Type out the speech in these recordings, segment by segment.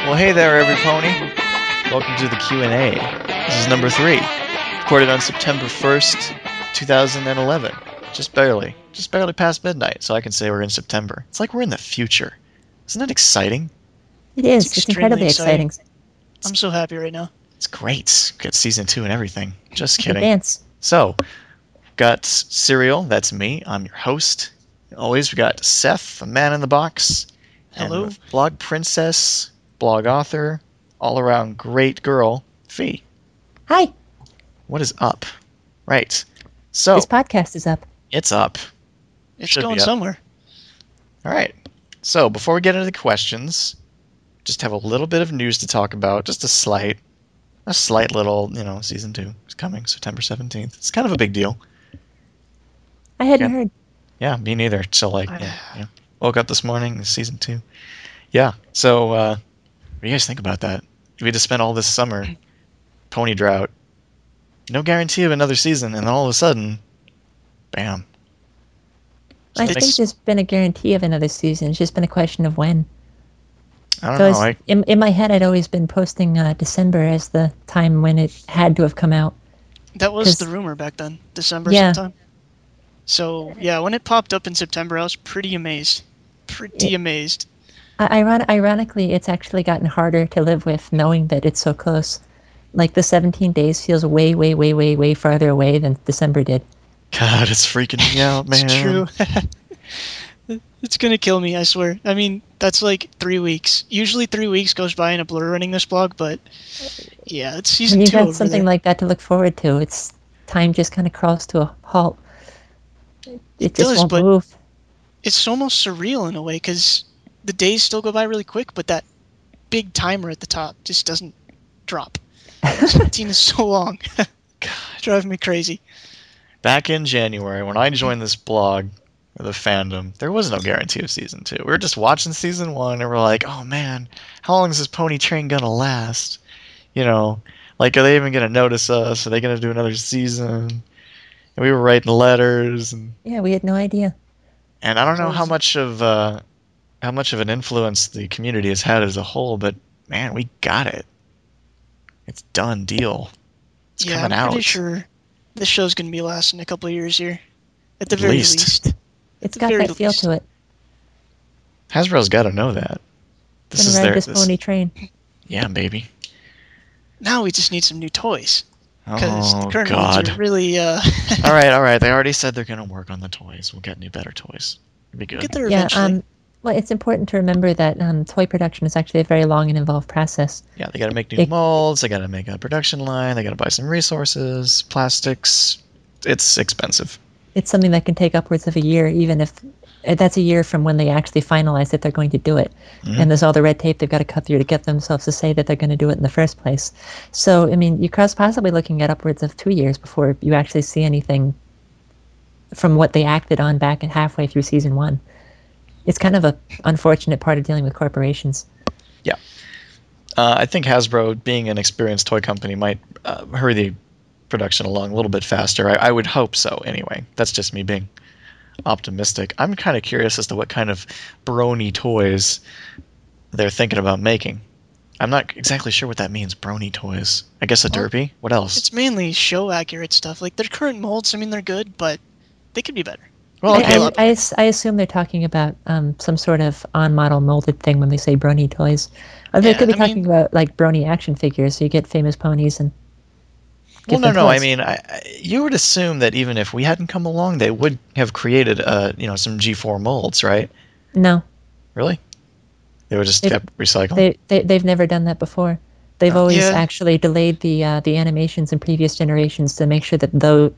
Well, hey there, every pony. Welcome to the Q&A. This is number 3, recorded on September 1st, 2011. Just barely past midnight, so I can say we're in September. It's like we're in the future. Isn't that exciting? It is. It's extremely incredibly exciting. I'm so happy right now. It's great. Got season 2 and everything. Just kidding. Dance. So, got Serial. That's me. I'm your host. Always, we got Seth, a man in the box. Hello. And blog princess, blog author, all-around great girl, Fee. Hi. What is up? Right. So, This podcast is up. it's up. It's Should going be up. somewhere. All right. So, before we get into the questions, just have a little bit of news to talk about. Just a slight little, season 2 is coming September 17th. It's kind of a big deal. I hadn't Yeah. heard. Yeah, me neither. So, woke up this morning, season 2. Yeah. So, what do you guys think about that? We had to spend all this summer, pony drought, no guarantee of another season, and then all of a sudden, bam. I Makes- think there's been a guarantee of another season. It's just been a question of when. I don't know. In my head, I'd always been posting December as the time when it had to have come out. That was 'Cause- the rumor back then, December Yeah. sometime. So, yeah, when it popped up in September, I was pretty amazed. Amazed. Ironically, it's actually gotten harder to live with knowing that it's so close. Like the 17 days feels way, way, way, way, way farther away than December did. God, it's freaking me out, man. It's true. It's gonna kill me, I swear. I mean, that's like 3 weeks. Usually 3 weeks goes by in a blur running this blog, but yeah, it's season When you've 2 over got something there. like that to look forward to, it's time just kind of crawls to a halt. It just does, won't but- move. It's almost surreal in a way, because the days still go by really quick, but that big timer at the top just doesn't drop. 17 is so long. Driving me crazy. Back in January, when I joined this blog, or the fandom, there was no guarantee of season 2. We were just watching season 1, and we're like, oh man, how long is this pony train gonna last? Like, are they even gonna notice us? Are they gonna do another season? And we were writing letters, and Yeah, we had no idea. I don't know how Crazy. much of an influence the community has had as a whole, but man, we got it. It's done deal. It's Yeah, coming I'm out. pretty sure this show's going to be lasting a couple of years here. At the At very least. least. It's the got very that feel least. to it. Hasbro's got to know that. This is Gonna ride their this pony train. Yeah, baby. Now we just need some new toys. Because Oh the current God. ones are really, All right. They already said they're gonna work on the toys. We'll get new, better toys. It'll be good. get there Yeah, eventually. well, it's important to remember that toy production is actually a very long and involved process. Yeah, they got to make new It- molds. They got to make a production line. They got to buy some resources, plastics. It's expensive. It's something that can take upwards of a year, even if that's a year from when they actually finalize that they're going to do it. Mhm. And there's all the red tape they've got to cut through to get themselves to say that they're going to do it in the first place. So, I mean, you're possibly looking at upwards of 2 years before you actually see anything from what they acted on back at halfway through season 1. It's kind of a unfortunate part of dealing with corporations. I think Hasbro, being an experienced toy company, might hurry the production along a little bit faster. I would hope so, anyway. That's just me being optimistic. I'm kind of curious as to what kind of brony toys they're thinking about making. I'm not exactly sure what that means, brony toys. I guess a Well, derpy? What else? It's mainly show-accurate stuff. Like, their current molds, I mean, they're good, but they could be better. Well, okay. I assume they're talking about some sort of on-model molded thing when they say brony toys. Or they Yeah, could be I talking mean- about like brony action figures, so you get famous ponies and. Well, give them no. I toys. mean, you would assume that even if we hadn't come along, they would have created, some G4 molds, right? No, Really? They would just It- kept recycling? they've never done that before. They've always Yeah. actually delayed the animations in previous generations to make sure that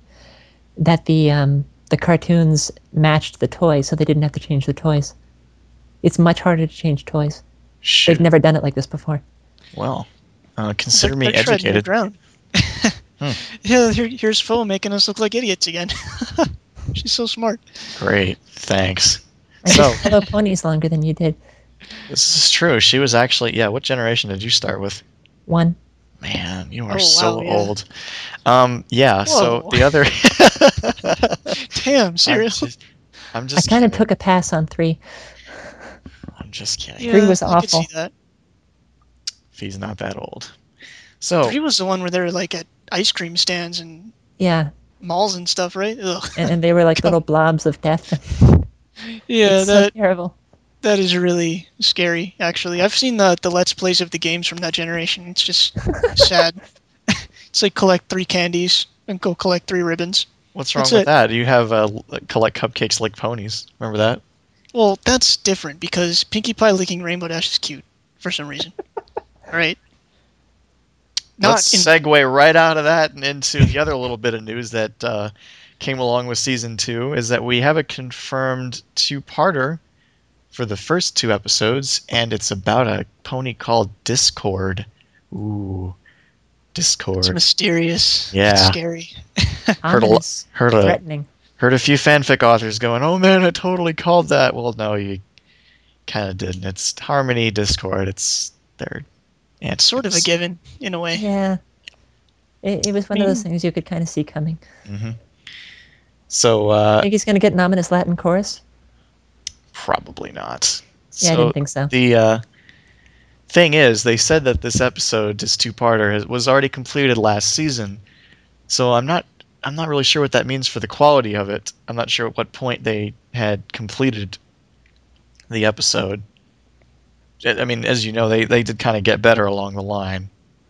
the cartoons matched the toys, so they didn't have to change the toys. It's much harder to change toys. Shoot. They've never done it like this before. Well, consider They're me treading their educated. ground. Yeah, here's Phil making us look like idiots again. She's so smart. Great, thanks. I So, just follow ponies longer than you did. this is true. She was actually, what generation did you start with? One. Man, you Oh, are so wow, yeah. old. So Whoa. the other... Damn, serious? I'm I just kind of kidding. took a pass on 3. I'm just kidding. Yeah, Three was I could see awful. that. if he's not that old. So 3 was the one where they were like at ice cream stands and Yeah, malls and stuff, right? Ugh. and they were like little blobs of death. Yeah, It's so terrible. that is really scary. Actually, I've seen the Let's Plays of the games from that generation. It's just sad. It's like collect 3 candies and go collect 3 ribbons. what's wrong That's with it. that? You have collect cupcakes, lick ponies. Remember that? Well, that's different because Pinkie Pie licking Rainbow Dash is cute for some reason. All right. Let's segue right out of that and into the other little bit of news that came along with season 2 is that we have a confirmed 2-parter for the first 2 episodes, and it's about a pony called Discord. Ooh, Discord. It's mysterious. Yeah. It's scary. Ominous, heard threatening. a few fanfic authors going, "Oh man, I totally called that." Well, no, you kind of didn't. It's Harmony Discord. It's their It's sort of a given in a way. Yeah. It was one of those things you could kind of see coming. Mm-hmm. So I think he's going to get an ominous Latin chorus. probably not. Yeah, I didn't think so. The thing is, they said that this episode, this 2-parter, was already completed last season. So I'm not really sure what that means for the quality of it. I'm not sure at what point they had completed the episode. I mean, as you know, they did kind of get better along the line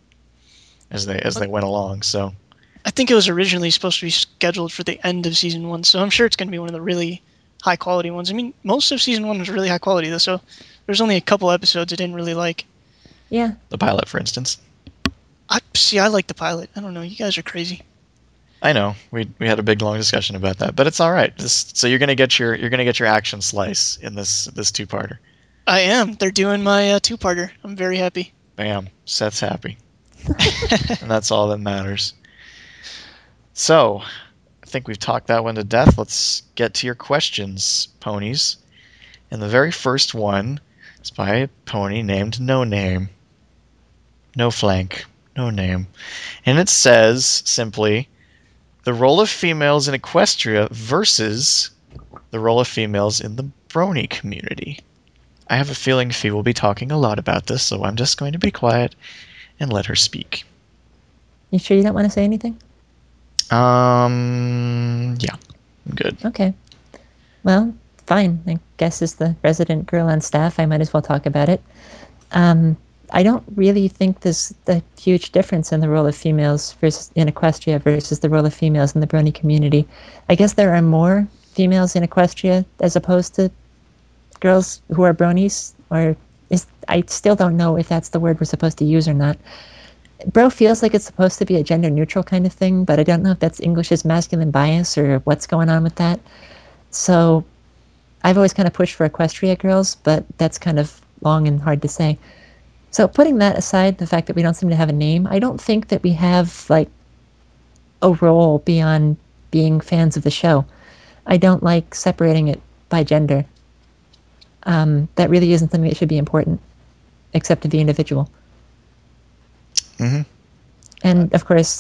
as they went along. So I think it was originally supposed to be scheduled for the end of season 1, so I'm sure it's going to be one of the really high quality ones. I mean, most of season 1 was really high quality though, so there's only a couple episodes I didn't really like. Yeah. the pilot, for instance. I like the pilot. I don't know, you guys are crazy. I know we had a big long discussion about that, but it's all right. So you're gonna get your action slice in this 2-parter. I am. They're doing my 2-parter. I'm very happy. Bam, Seth's happy, and that's all that matters. So, I think we've talked that one to death. Let's get to your questions, ponies. And the very first one is by a pony named No Name. No flank, no name. And it says, simply, the role of females in Equestria versus the role of females in the brony community. I have a feeling Fee will be talking a lot about this, so I'm just going to be quiet and let her speak. You sure you don't want to say anything? Yeah, I'm good. Okay. Well, fine. I guess as the resident girl on staff, I might as well talk about it. I don't really think there's a huge difference in the role of females in Equestria versus the role of females in the brony community. I guess there are more females in Equestria as opposed to girls who are bronies, I still don't know if that's the word we're supposed to use or not. Bro feels like it's supposed to be a gender neutral kind of thing, but I don't know if that's English's masculine bias or what's going on with that. So I've always kind of pushed for Equestria girls, but that's kind of long and hard to say. So putting that aside, the fact that we don't seem to have a name, I don't think that we have like a role beyond being fans of the show. I don't like separating it by gender. That really isn't something that should be important, except to the individual. Mm-hmm. And of course,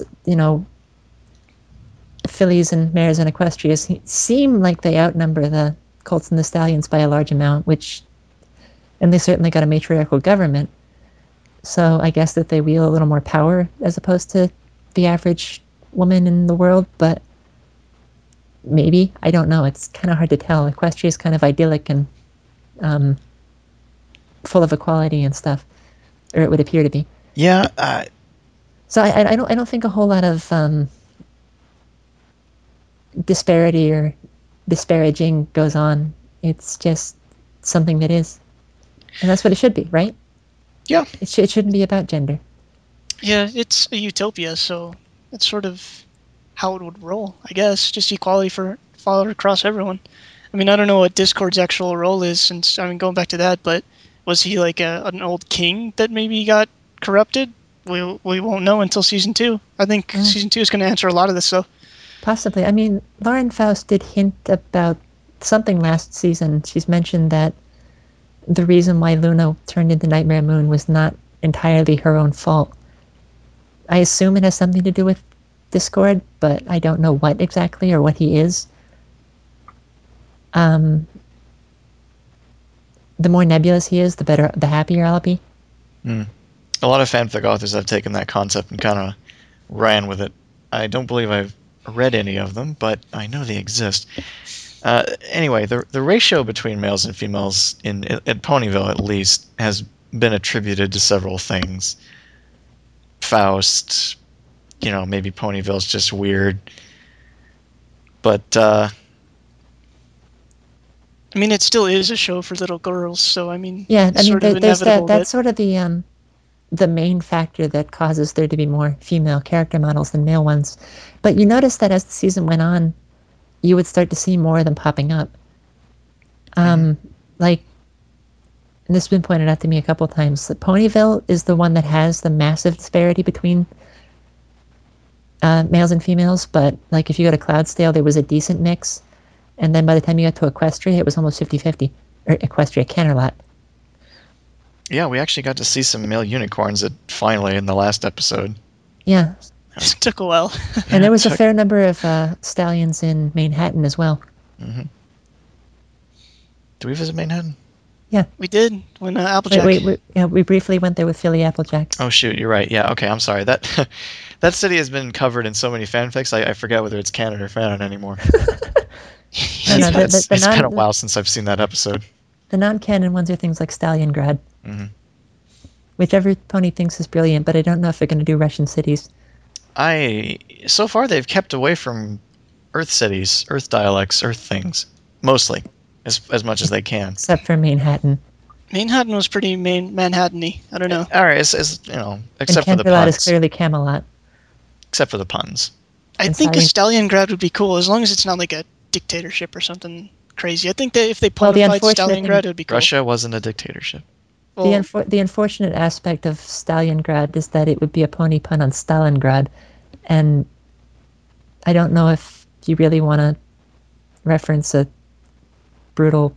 fillies and mares and Equestrias seem like they outnumber the Colts and the Stallions by a large amount, and they certainly got a matriarchal government. So I guess that they wield a little more power as opposed to the average woman in the world, but maybe, I don't know. It's kind of hard to tell. Equestria is kind of idyllic and full of equality and stuff, or it would appear to be. Yeah. So I don't think a whole lot of disparity or disparaging goes on. It's just something that is, and that's what it should be, right? Yeah. It shouldn't be about gender. Yeah, it's a utopia, so it's sort of how it would roll, I guess. Just equality followed across everyone. I mean, I don't know what Discord's actual role is, since, I mean, going back to that, but was he like an old king that maybe got corrupted? We won't know until season 2. I think season 2 is going to answer a lot of this, though. Possibly. I mean, Lauren Faust did hint about something last season. She's mentioned that the reason why Luna turned into Nightmare Moon was not entirely her own fault. I assume it has something to do with Discord, but I don't know what exactly or what he is. The more nebulous he is, the happier I'll be. A lot of fanfic authors have taken that concept and kind of ran with it. I don't believe I've read any of them, but I know they exist. Anyway, the ratio between males and females at Ponyville, at least, has been attributed to several things. Faust, maybe Ponyville's just weird. But, I mean, it still is a show for little girls, so I mean, Yeah, I it's mean, sort of there's inevitable that's sort of the main factor that causes there to be more female character models than male ones. But you notice that as the season went on, you would start to see more of them popping up. Like, and this has been pointed out to me a couple times, that Ponyville is the one that has the massive disparity between males and females. But like, if you go to Cloudsdale, there was a decent mix, and then by the time you got to Equestria, it was almost 50-50. Or Equestria, Canterlot. yeah, we actually got to see some male unicorns finally in the last episode. Yeah, it took a while. and there was a fair number of stallions in Manhattan as well. Mm-hmm. Did we visit Manhattan? Yeah, We did when Applejack. we briefly went there with Philly Applejack. Oh shoot, you're right. Yeah, okay, I'm sorry. That that city has been covered in so many fanfics. I forget whether it's canon or fanon anymore. No, It's been a while since I've seen that episode. The non-canon ones are things like Stalliongrad, which every pony thinks is brilliant, but I don't know if they're going to do Russian cities. So far they've kept away from Earth cities, Earth dialects, Earth things, mostly, as much as they can. Except for Manhattan. Manhattan was pretty Manhattan-y. I don't know. All right, except for the Canterlot is puns. clearly Camelot. Except for the puns. I think a Stalliongrad would be cool, as long as it's not like a dictatorship or something crazy. I think that if they punified Stalliongrad, it would be cool. Russia wasn't a dictatorship. Well, The unfortunate aspect of Stalliongrad is that it would be a pony pun on Stalingrad, and I don't know if you really want to reference a brutal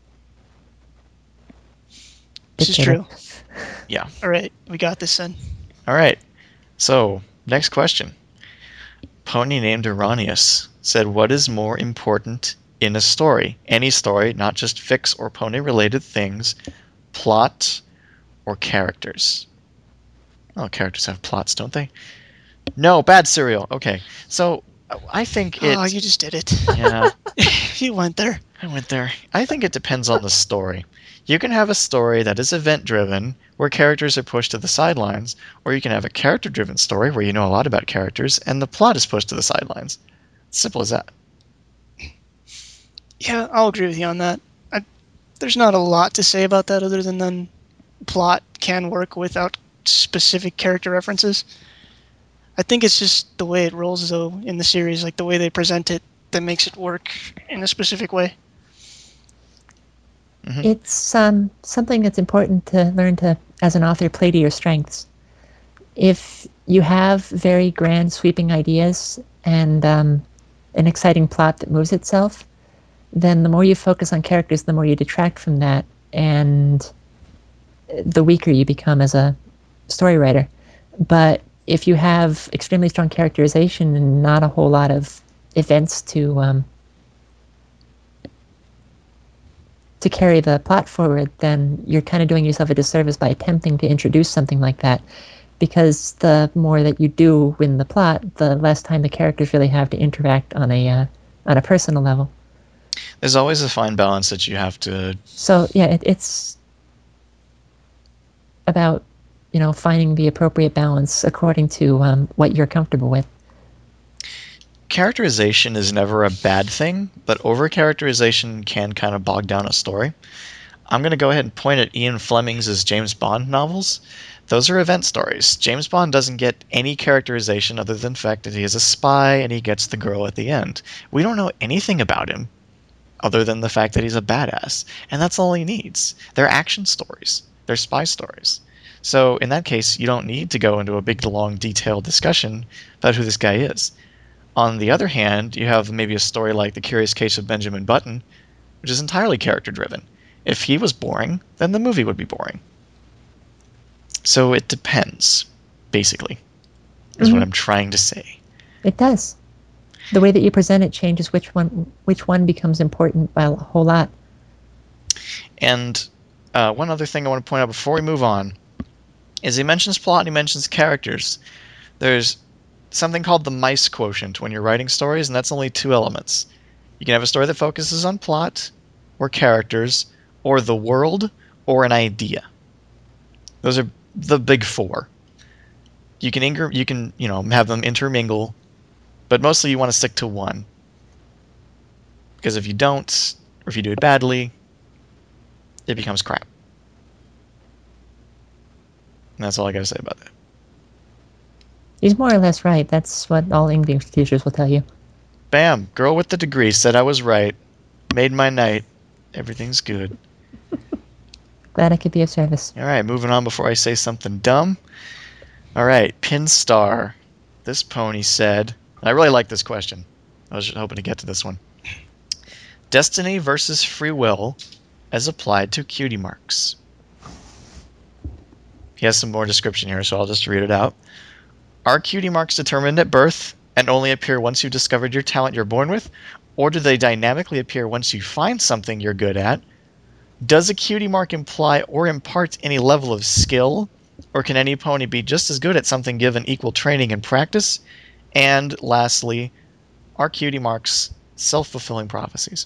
this is dictator. true. Yeah. All right, we got this then. All right. So, next question. Pony named Iranius said, what is more important in a story? Any story, not just fix or pony-related things, plot or characters? Oh, characters have plots, don't they? No, bad cereal. Okay. So, I think it... Oh, you just did it. Yeah. You went there. I went there. I think it depends on the story. You can have a story that is event-driven, where characters are pushed to the sidelines, or you can have a character-driven story where you know a lot about characters, and the plot is pushed to the sidelines. Simple as that. Yeah, I'll agree with you on that. There's not a lot to say about that other than then plot can work without specific character references. I think it's just the way it rolls, though, in the series, like the way they present it, that makes it work in a specific way. It's something that's important to learn to, as an author, play to your strengths. If you have very grand, sweeping ideas and an exciting plot that moves itself, then the more you focus on characters, the more you detract from that, and the weaker you become as a story writer. But if you have extremely strong characterization and not a whole lot of events to carry the plot forward, then you're kind of doing yourself a disservice by attempting to introduce something like that, because the more that you do win the plot, the less time the characters really have to interact on a personal level. There's always a fine balance that you have to... So, yeah, it's about, finding the appropriate balance according to what you're comfortable with. Characterization is never a bad thing, but over-characterization can kind of bog down a story. I'm going to go ahead and point at Ian Fleming's James Bond novels. Those are event stories. James Bond doesn't get any characterization other than the fact that he is a spy and he gets the girl at the end. We don't know anything about him other than the fact that he's a badass, and that's all he needs. They're action stories. They're spy stories. So in that case, you don't need to go into a big, long, detailed discussion about who this guy is. On the other hand, you have maybe a story like The Curious Case of Benjamin Button, which is entirely character-driven. If he was boring, then the movie would be boring. So it depends, basically, is what I'm trying to say. It does. The way that you present it changes which one becomes important by a whole lot. And one other thing I want to point out before we move on. is he mentions plot and he mentions characters. There's something called the mice quotient when you're writing stories, and that's only 2 elements. You can have a story that focuses on plot, or characters, or the world, or an idea. Those are the big 4. You can have them intermingle, but mostly you want to stick to one. Because if you don't, or if you do it badly, it becomes crap. And that's all I got to say about that. He's more or less right. That's what all English teachers will tell you. Bam! Girl with the degree said I was right. Made my night. Everything's good. Glad I could be of service. All right, moving on before I say something dumb. All right, Pinstar. This pony said, and I really like this question. I was hoping to get to this one. Destiny versus free will as applied to cutie marks. He has some more description here, so I'll just read it out. Are cutie marks determined at birth and only appear once you've discovered your talent you're born with? Or do they dynamically appear once you find something you're good at? Does a cutie mark imply or impart any level of skill? Or can any pony be just as good at something given equal training and practice? And lastly, are cutie marks self-fulfilling prophecies?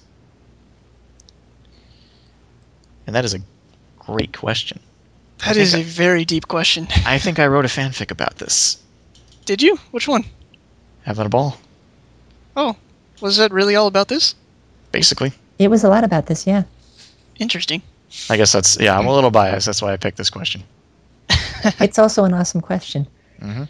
And that is a great question. That is a very deep question. I think I wrote a fanfic about this. Did you? Which one? Having a ball. Oh, was that really all about this? Basically. It was a lot about this, yeah. Interesting. I guess I'm a little biased. That's why I picked this question. It's also an awesome question. Mm-hmm.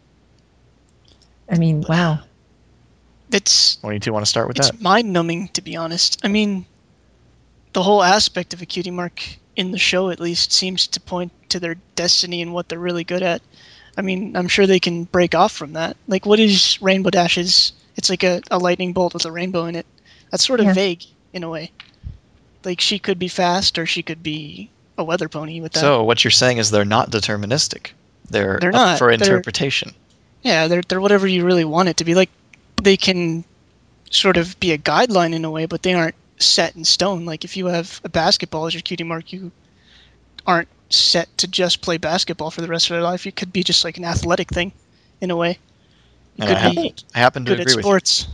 I mean, wow. It's 22 want to start with that? It's mind-numbing, to be honest. I mean, the whole aspect of a cutie mark, in the show at least, seems to point to their destiny and what they're really good at. I mean, I'm sure they can break off from that. Like, what is Rainbow Dash's? It's like a lightning bolt with a rainbow in it. That's sort of vague, in a way. Like, she could be fast, or she could be a weather pony with that. So what you're saying is they're not deterministic. They're up not. for interpretation. Yeah, they're whatever you really want it to be. Like, they can sort of be a guideline in a way, but they aren't set in stone. Like, if you have a basketball as your cutie mark, you aren't set to just play basketball for the rest of their life. It could be just like an athletic thing, in a way. You And could be I happen to good agree at with sports.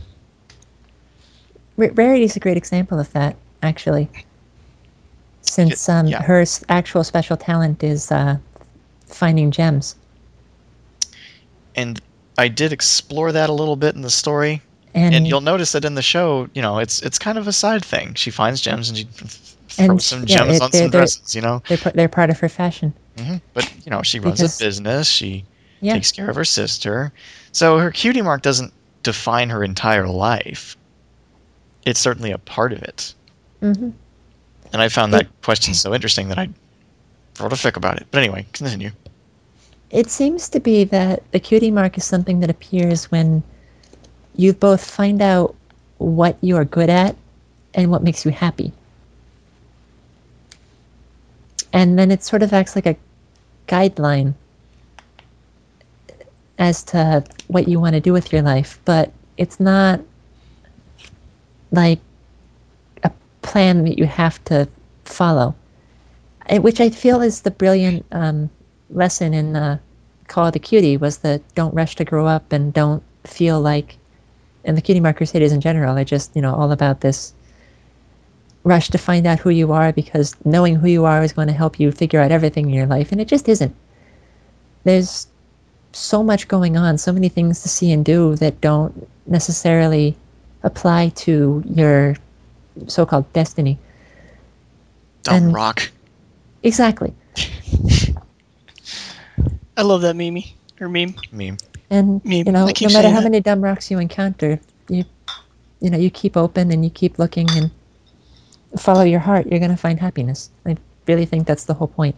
Rarity is a great example of that, actually. Since her actual special talent is finding gems. And I did explore that a little bit in the story. And you'll notice that in the show, it's kind of a side thing. She finds gems and she throws some gems on some dresses, They're part of her fashion. Mm-hmm. But, she runs a business. She takes care of her sister. So her cutie mark doesn't define her entire life. It's certainly a part of it. Mm-hmm. And I found that question so interesting that I wrote a fic about it. But anyway, continue. It seems to be that the cutie mark is something that appears when you both find out what you are good at and what makes you happy. And then it sort of acts like a guideline as to what you want to do with your life. But it's not like a plan that you have to follow. Which I feel is the brilliant lesson in Call of the Cutie, was that don't rush to grow up and don't feel like, and the Cutie Mark Crusaders in general are just, all about this rush to find out who you are, because knowing who you are is going to help you figure out everything in your life, and it just isn't. There's so much going on, so many things to see and do that don't necessarily apply to your so-called destiny. Dumb rock. Exactly. I love that meme. And no matter how many dumb rocks you encounter, you keep open and you keep looking and follow your heart. You're going to find happiness. I really think that's the whole point.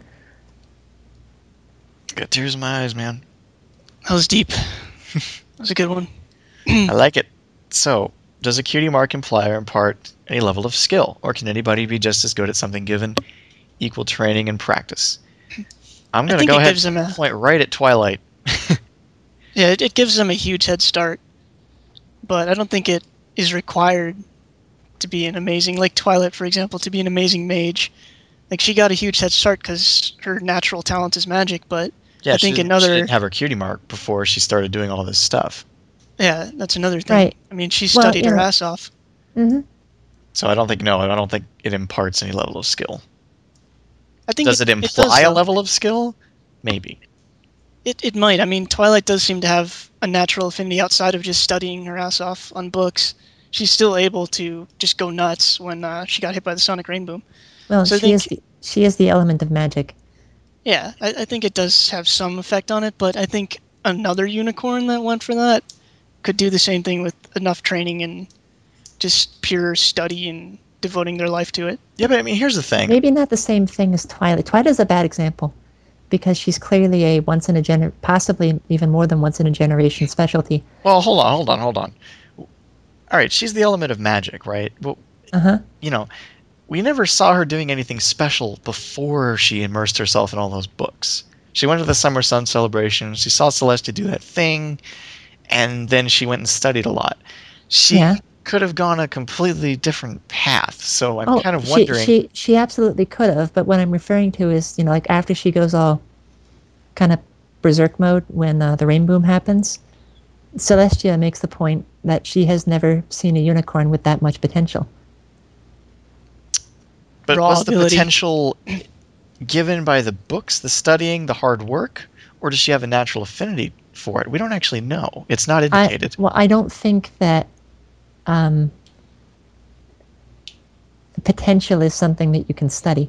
Got tears in my eyes, man. That was deep. That was a good one. I like it. So, does a cutie mark imply or impart any level of skill, or can anybody be just as good at something given equal training and practice? I'm going to go ahead and point right at Twilight. Yeah, it gives them a huge head start, but I don't think it is required to be an amazing, like Twilight, for example, to be an amazing mage. Like, she got a huge head start because her natural talent is magic, but Yeah, I think she another didn't have her cutie mark before she started doing all this stuff. yeah, that's another thing. Right. I mean, she Well, studied you her know- ass off. Hmm. So I don't think it imparts any level of skill. I think Does it does, imply a though. level of skill? Maybe. It might. I mean, Twilight does seem to have a natural affinity outside of just studying her ass off on books. She's still able to just go nuts when she got hit by the sonic rain boom. Well, So I she is the element of magic. Yeah, I think it does have some effect on it, but I think another unicorn that went for that could do the same thing with enough training and just pure study and devoting their life to it. Yeah, but I mean, here's the thing. Maybe not the same thing as Twilight. Twilight is a bad example because she's clearly a possibly even more than once in a generation specialty. Well, hold on. All right, she's the element of magic, right? Well, Uh-huh. We never saw her doing anything special before she immersed herself in all those books. She went to the Summer Sun celebration, she saw Celestia do that thing, and then she went and studied a lot. She could have gone a completely different path, so I'm kind of wondering... She absolutely could have, but what I'm referring to is, like after she goes all kind of berserk mode when the rain boom happens, Celestia makes the point that she has never seen a unicorn with that much potential. But Raw was the ability. potential given by the books, the studying, the hard work, or does she have a natural affinity for it? We don't actually know. It's not indicated. I don't think that potential is something that you can study.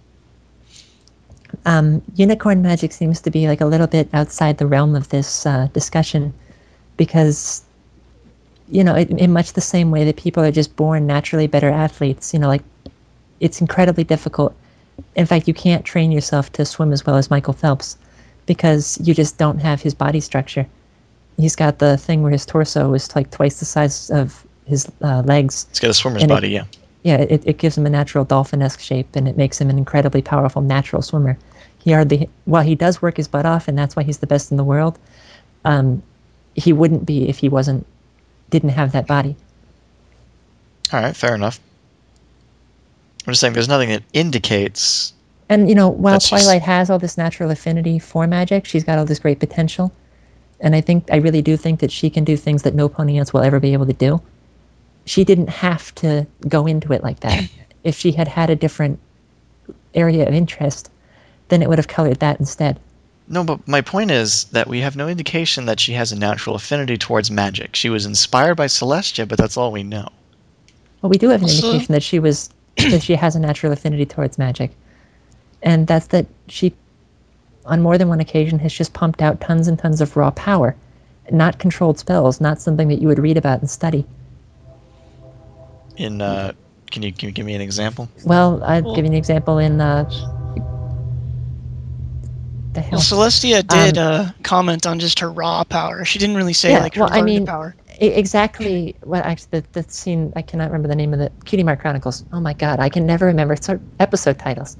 Unicorn magic seems to be like a little bit outside the realm of this discussion because, in much the same way that people are just born naturally better athletes, like it's incredibly difficult. In fact, you can't train yourself to swim as well as Michael Phelps because you just don't have his body structure. He's got the thing where his torso is like twice the size of his legs. It's got a swimmer's body, yeah. Yeah, it gives him a natural dolphin-esque shape, and it makes him an incredibly powerful natural swimmer. While he does work his butt off, and that's why he's the best in the world, he wouldn't be if he didn't have that body. All right, fair enough. I'm just saying there's nothing that indicates... And, while Twilight has all this natural affinity for magic, she's got all this great potential. And I really do think that she can do things that no pony else will ever be able to do. She didn't have to go into it like that. If she had had a different area of interest, then it would have colored that instead. No, but my point is that we have no indication that she has a natural affinity towards magic. She was inspired by Celestia, but that's all we know. Well, we do have an Also- indication that that she has a natural affinity towards magic. And that's that she, on more than one occasion, has just pumped out tons and tons of raw power. Not controlled spells, not something that you would read about and study. Can you give me an example? Well, I'll give you an example in the hell. Well, Celestia did comment on just her raw power. She didn't really say her learned power. Exactly. Well, actually, the scene, I cannot remember the name of the Cutie Mark Chronicles. Oh my God, I can never remember episode titles.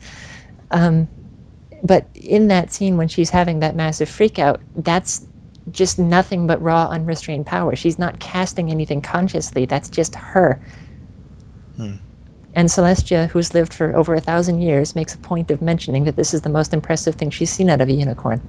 But in that scene when she's having that massive freak out, that's just nothing but raw, unrestrained power. She's not casting anything consciously. That's just her. And Celestia, who's lived for over 1,000 years, makes a point of mentioning that this is the most impressive thing she's seen out of a unicorn.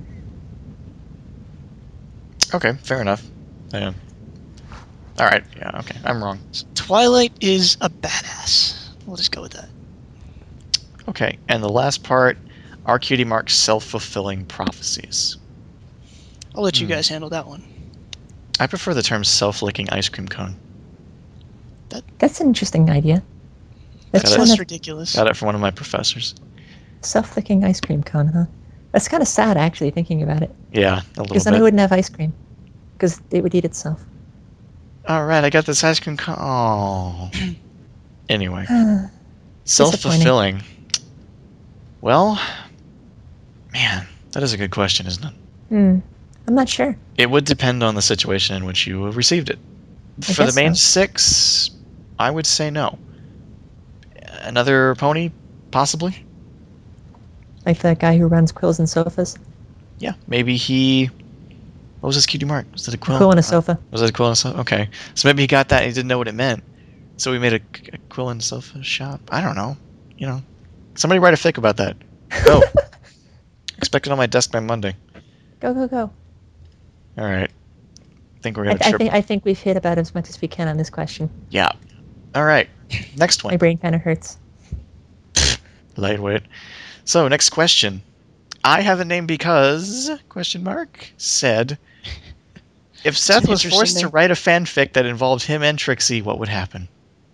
Okay, fair enough. Yeah. All right. Yeah. Okay. I'm wrong. Twilight is a badass. We'll just go with that. Okay. And the last part, are Cutie Mark's self-fulfilling prophecies? I'll let you guys handle that one. I prefer the term self-licking ice cream cone. That's an interesting idea. That's Got it. less ridiculous. Got it from one of my professors. Self-licking ice cream cone, huh? That's kind of sad, actually, thinking about it. Yeah, a little Because then it bit. wouldn't have ice cream. Because it would eat itself. All right, I got this ice cream cone. Oh. Anyway, self-fulfilling. Well, man, that is a good question, isn't it? I'm not sure. It would depend on the situation in which you received it. I For the guess main so. 6, I would say no. Another pony, possibly. Like the guy who runs quills and sofas. Yeah, maybe he... What was his cutie mark? Was it a quill? Quill and a sofa. Was it a quill and a sofa? Okay. So maybe he got that and he didn't know what it meant. So we made a quill and sofa shop. I don't know. Somebody write a fic about that. Go. Expect it on my desk by Monday. Go, go, go. All right. I think we're I, gonna I trip. think I think we've hit about as much as we can on this question. Yeah. All right. Next My one. brain kind of hurts. Lightweight. So next question. I have a name because said, if Seth was interesting forced to name. write a fanfic that involved him and Trixie, what would happen?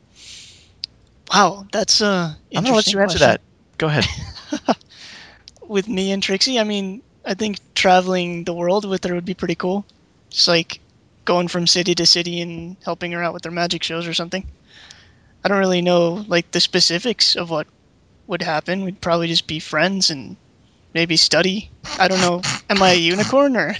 Wow, that's I'm gonna let you interesting answer question. that. Go ahead. With me and Trixie, I mean, I think traveling the world with her would be pretty cool. Just like going from city to city and helping her out with their magic shows or something. I don't really know like the specifics of what would happen. We'd probably just be friends and maybe study. I don't know. Am I a unicorn or?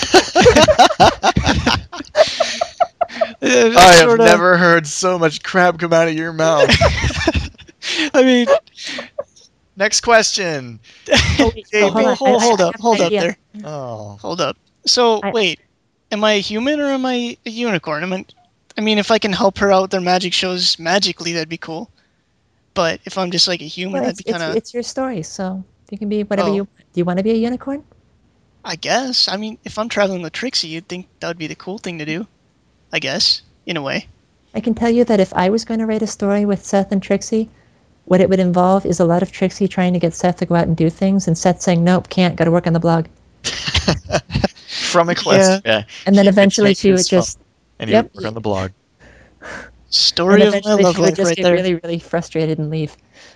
I have never heard so much crap come out of your mouth. I mean, Next question. Oh, wait, Hey, hold on. hold I up, have an hold up idea. there. Oh. Hold up. So I- wait, am I a human or am I a unicorn? I mean, if I can help her out with their magic shows magically, that'd be cool. But if I'm just like a human, Well, that'd be kind of. it's your story, so you can be whatever Oh. you. Do you want to be a unicorn? I guess. I mean, if I'm traveling with Trixie, you'd think that would be the cool thing to do. I guess, in a way. I can tell you that if I was going to write a story with Seth and Trixie, what it would involve is a lot of Trixie trying to get Seth to go out and do things, and Seth saying, "Nope, can't. Got to work on the blog." From a quest. Yeah. And then He eventually would she would his phone just. and he Yep. would work on the blog. Story And of my eventually love she would life just right get there. really, really frustrated and leave.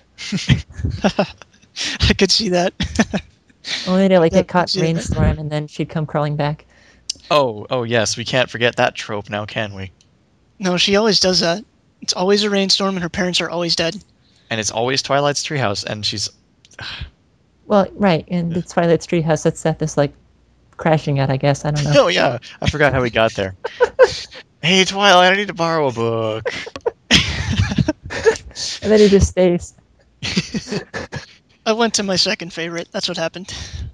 I could see that. Only to like Yeah, get caught in yeah. rainstorm, and then she'd come crawling back. Oh yes, we can't forget that trope now, can we? No, she always does that. It's always a rainstorm and her parents are always dead. And it's always Twilight's treehouse, and she's Well, right, and the Twilight's treehouse that Seth is like crashing at, I guess. I don't know. oh yeah, I forgot how we got there. Hey Twilight, I need to borrow a book. And then he just stays. I went to my second favorite. That's what happened.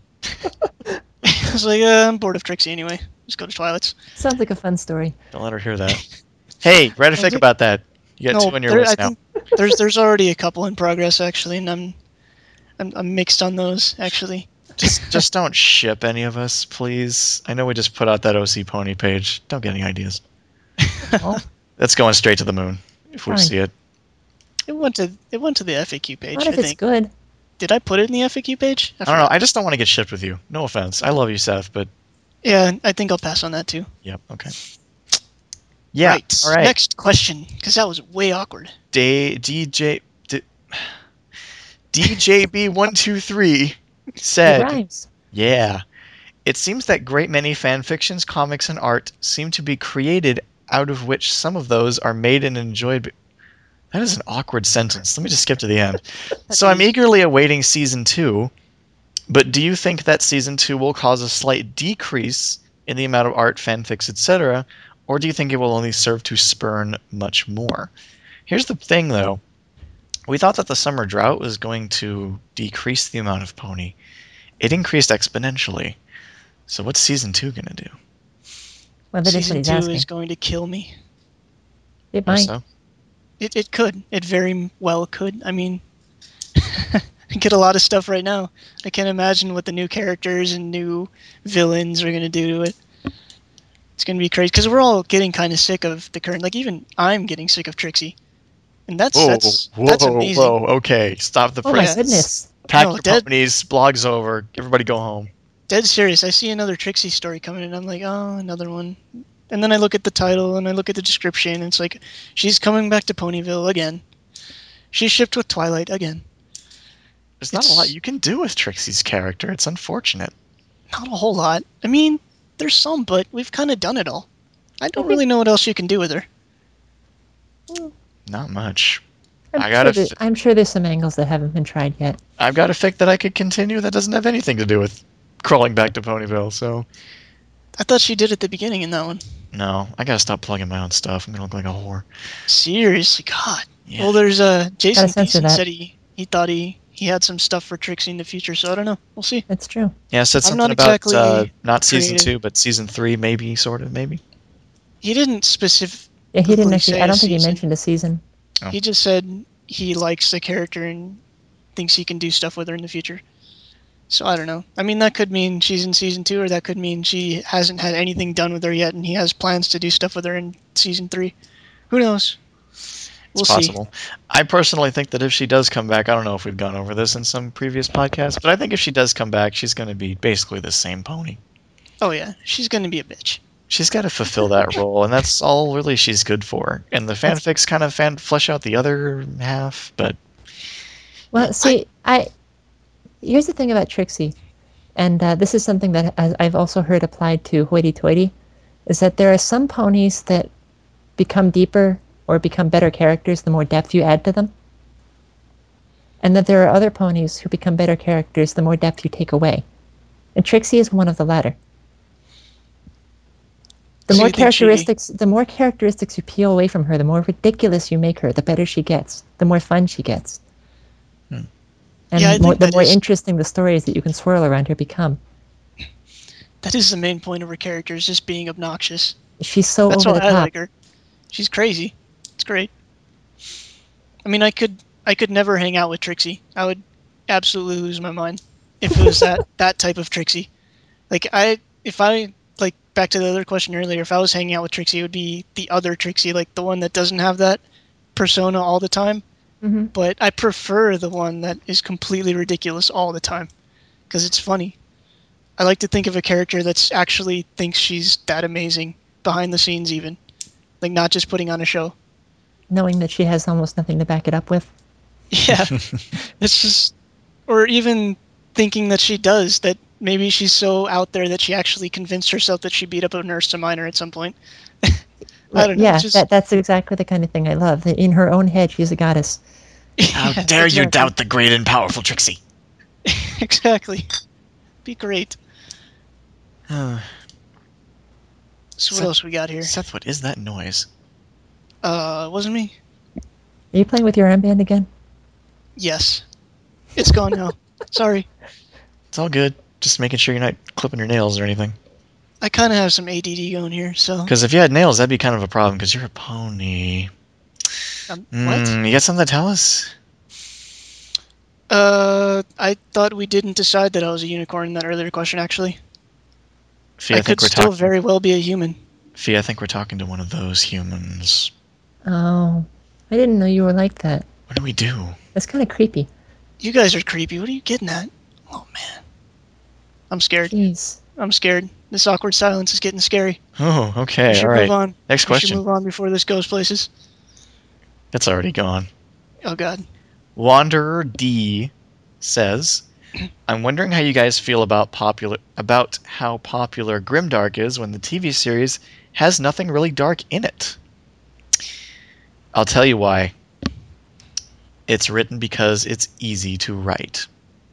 I was like, I'm bored of Trixie anyway. Let's go to Twilight's. Sounds like a fun story. Don't let her hear that. Hey, write a fic about that. You got two on your there- list I now. think there's already a couple in progress actually, and I'm mixed on those actually. Just don't ship any of us, please. I know we just put out that OC Pony page. Don't get any ideas. Well, That's going straight to the moon if we Fine. see it. It went to the FAQ page. not I if it's think. good. Did I put it in the FAQ page? I don't know. I just don't want to get shipped with you. No offense. I love you, Seth, but Yeah, I think I'll pass on that too. yep. Okay. Yeah. Right. All right. Next question, because that was way awkward. DJB123 It said, rhymes. yeah. It seems that great many fan fictions, comics, and art seem to be created out of which some of those are made and enjoyed. That is an awkward sentence. Let me just skip to the end. So I'm eagerly awaiting season 2, but do you think that season 2 will cause a slight decrease in the amount of art, fanfics, etc., or do you think it will only serve to spurn much more? Here's the thing, though. We thought that the summer drought was going to decrease the amount of pony. It increased exponentially. So what's season 2 going to do? Well, that is what Season he's 2 asking. is going to kill me. It Or might. so? It could. It very well could. I mean, I get a lot of stuff right now. I can't imagine what the new characters and new villains are going to do to it. It's going to be crazy because we're all getting kind of sick of the current. Like even I'm getting sick of Trixie, and that's amazing. Whoa, okay. Stop the Oh my press. goodness. Pack No, your Dead- ponies, blog's over, everybody go home. Dead serious. I see another Trixie story coming, and I'm like, oh, another one. And then I look at the title and I look at the description, and it's like, she's coming back to Ponyville again. She's shipped with Twilight again. There's not a lot you can do with Trixie's character. It's unfortunate. Not a whole lot. I mean, there's some, but we've kind of done it all. I don't really know what else you can do with her. Not much. I'm, I gotta sure I'm sure there's some angles that haven't been tried yet. I've got a fic that I could continue that doesn't have anything to do with crawling back to Ponyville, so I thought she did at the beginning in that one. no. I gotta stop plugging my own stuff. I'm gonna look like a whore. Seriously, God. Yeah. Well, there's Jason Gotta censor Thiessen that. said he thought he had some stuff for Trixie in the future, so I don't know. We'll see. That's true. Yeah, said I'm something not about exactly not season creative. 2, but season 3, maybe, sort of, maybe. He didn't specific. Yeah, he didn't Completely actually. say I a don't think he season. mentioned a season. Oh. He just said he likes the character and thinks he can do stuff with her in the future. So I don't know. I mean, that could mean she's in season 2, or that could mean she hasn't had anything done with her yet, and he has plans to do stuff with her in season 3. Who knows? We'll It's possible. I personally think that if she does come back, I don't know if we've gone over this in some previous podcasts, but I think if she does come back, she's going to be basically the same pony. Oh yeah, she's going to be a bitch. She's got to fulfill that role, and that's all really she's good for. And the fanfics kind of flesh out the other half, but... Well, see, here's the thing about Trixie, and this is something that I've also heard applied to Hoity Toity, is that there are some ponies that become deeper or become better characters the more depth you add to them, and that there are other ponies who become better characters the more depth you take away. And Trixie is one of the latter. The more characteristics you peel away from her, the more ridiculous you make her, the better she gets, the more fun she gets. And the more interesting the stories that you can swirl around her become. That is the main point of her character, is just being obnoxious. She's so That's over the why I top. like her. She's crazy. It's great. I mean, I could never hang out with Trixie. I would absolutely lose my mind if it was that type of Trixie. Back to the other question earlier, if I was hanging out with Trixie, it would be the other Trixie, like the one that doesn't have that persona all the time. Mm-hmm. But I prefer the one that is completely ridiculous all the time, because it's funny. I like to think of a character that's actually thinks she's that amazing, behind the scenes even. Like, not just putting on a show. Knowing that she has almost nothing to back it up with. Yeah. It's just... Or even thinking that she does, that maybe she's so out there that she actually convinced herself that she beat up a Nurse Minor at some point. I don't know. Yeah, that's exactly the kind of thing I love. In her own head, she's a goddess. How dare you doubt the great and powerful Trixie? Exactly. Be great. Uh, So what else we got here? Seth, what is that noise? It wasn't me. Are you playing with your armband again? Yes. It's gone now. Sorry. It's all good. Just making sure you're not clipping your nails or anything. I kind of have some ADD going here, so... Because if you had nails, that'd be kind of a problem, because you're a pony. What? You got something to tell us? I thought we didn't decide that I was a unicorn in that earlier question, actually. Fee, I could still very well be a human. Fee, I think we're talking to one of those humans. Oh, I didn't know you were like that. What do we do? That's kind of creepy. You guys are creepy. What are you getting at? Oh, man. I'm scared. Jeez. I'm scared. This awkward silence is getting scary. Oh, We okay, should all right. move on. Next We should question. move on before this goes places. That's already gone. Oh, God. Wanderer D says, I'm wondering how you guys feel about how popular Grimdark is when the TV series has nothing really dark in it. I'll tell you why. It's written because it's easy to write.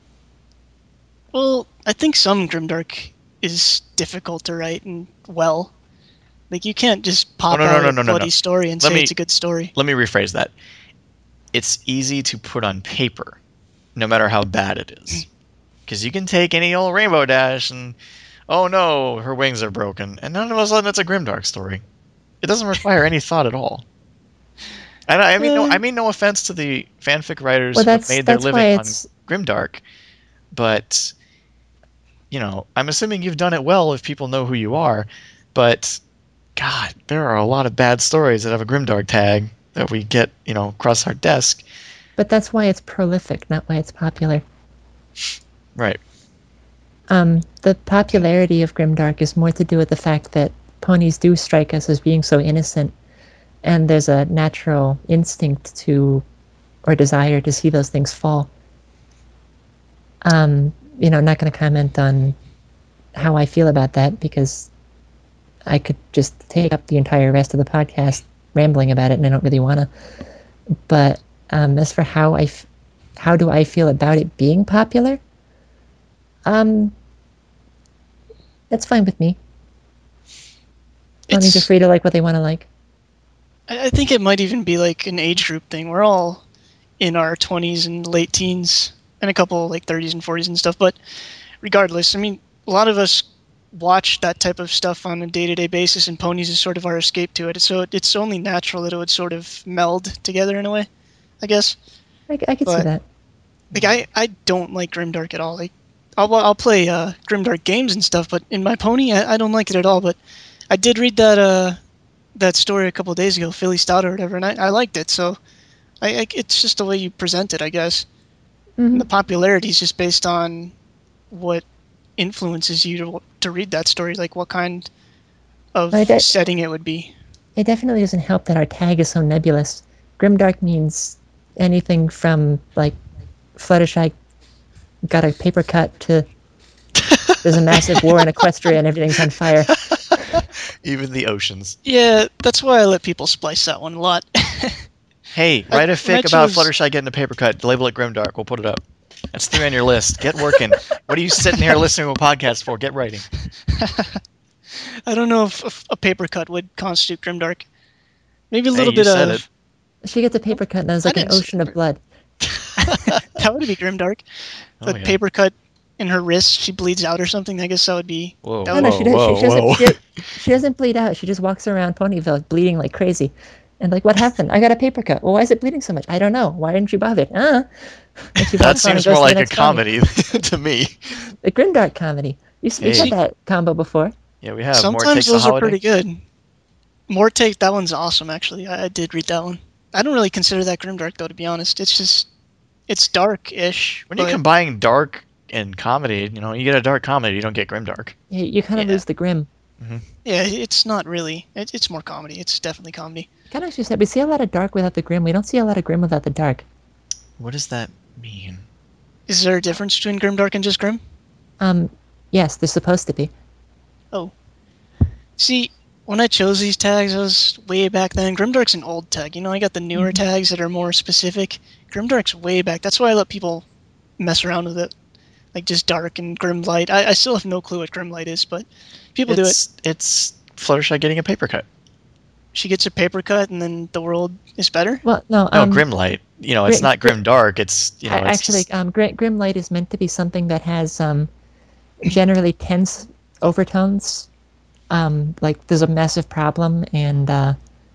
Well, I think some Grimdark is difficult to write and well. Like, you can't just pop out a bloody story and say it's a good story. Let me rephrase that. It's easy to put on paper, no matter how bad it is. Because you can take any old Rainbow Dash and, oh no, her wings are broken, and none of a sudden it's a Grimdark story. It doesn't require any thought at all. And I mean no offense to the fanfic writers who made their living on Grimdark, but I'm assuming you've done it well if people know who you are. But God, there are a lot of bad stories that have a Grimdark tag that we get across our desk. But that's why it's prolific, not why it's popular. Right. The popularity of Grimdark is more to do with the fact that ponies do strike us as being so innocent, and there's a natural instinct or desire to see those things fall. I'm not going to comment on how I feel about that, because I could just take up the entire rest of the podcast rambling about it, and I don't really want to. But as for how do I feel about it being popular, that's fine with me. Ponies are free to like what they want to like. I think it might even be like an age group thing. We're all in our 20s and late teens, and a couple like 30s and 40s and stuff. But regardless, I mean, a lot of us watch that type of stuff on a day-to-day basis, and ponies is sort of our escape to it. So it's only natural that it would sort of meld together in a way, I guess. I could see that. Like, I don't like Grimdark at all. Like, I'll play grimdark games and stuff, but in my pony, I don't like it at all. But I did read that story a couple of days ago, Philly Stout or whatever, and I liked it. So it's just the way you present it, I guess. Mhm. The popularity is just based on what influences you to read that story, like what kind of setting it would be. It definitely doesn't help that our tag is so nebulous. Grimdark means anything from, like, Fluttershy got a paper cut to there's a massive war in Equestria and everything's on fire. Even the oceans. Yeah, that's why I let people splice that one a lot. Hey, write a fic about Fluttershy getting a paper cut. Label it Grimdark. We'll put it up. That's 3 on your list. Get working. What are you sitting here listening to a podcast for? Get writing. I don't know if a paper cut would constitute grimdark. Maybe a little bit of. It. She gets a paper cut and there's like an ocean of blood. That would be grimdark. The paper cut in her wrist, she bleeds out or something. I guess that would be. Whoa, she doesn't bleed out. She just walks around Ponyville bleeding like crazy. And like, what happened? I got a paper cut. Well, why is it bleeding so much? I don't know. Why didn't you bother? That seems more like a comedy to me. A grimdark comedy. We've had that combo before. Yeah, we have. Sometimes those are pretty good. Mortake, that one's awesome, actually. I did read that one. I don't really consider that grimdark, though, to be honest. It's dark-ish. When you combine dark and comedy, you get a dark comedy, you don't get grimdark. Yeah, you kind of lose the grim. Mm-hmm. Yeah, it's not really. It's more comedy. It's definitely comedy. Kind of just said, we see a lot of dark without the grim. We don't see a lot of grim without the dark. What does that mean? Is there a difference between grimdark and just grim? Yes, there's supposed to be. Oh. See, when I chose these tags, I was way back then. Grimdark's an old tag. I got the newer tags that are more specific. Grimdark's way back. That's why I let people mess around with it. Like just dark and grim light. I still have no clue what grim light is, but people do it. It's Fluttershy getting a paper cut. She gets a paper cut and then the world is better? Well, no. Grim light. It's not grim dark. It's, Actually, grim light is meant to be something that has generally tense overtones. Like there's a massive problem and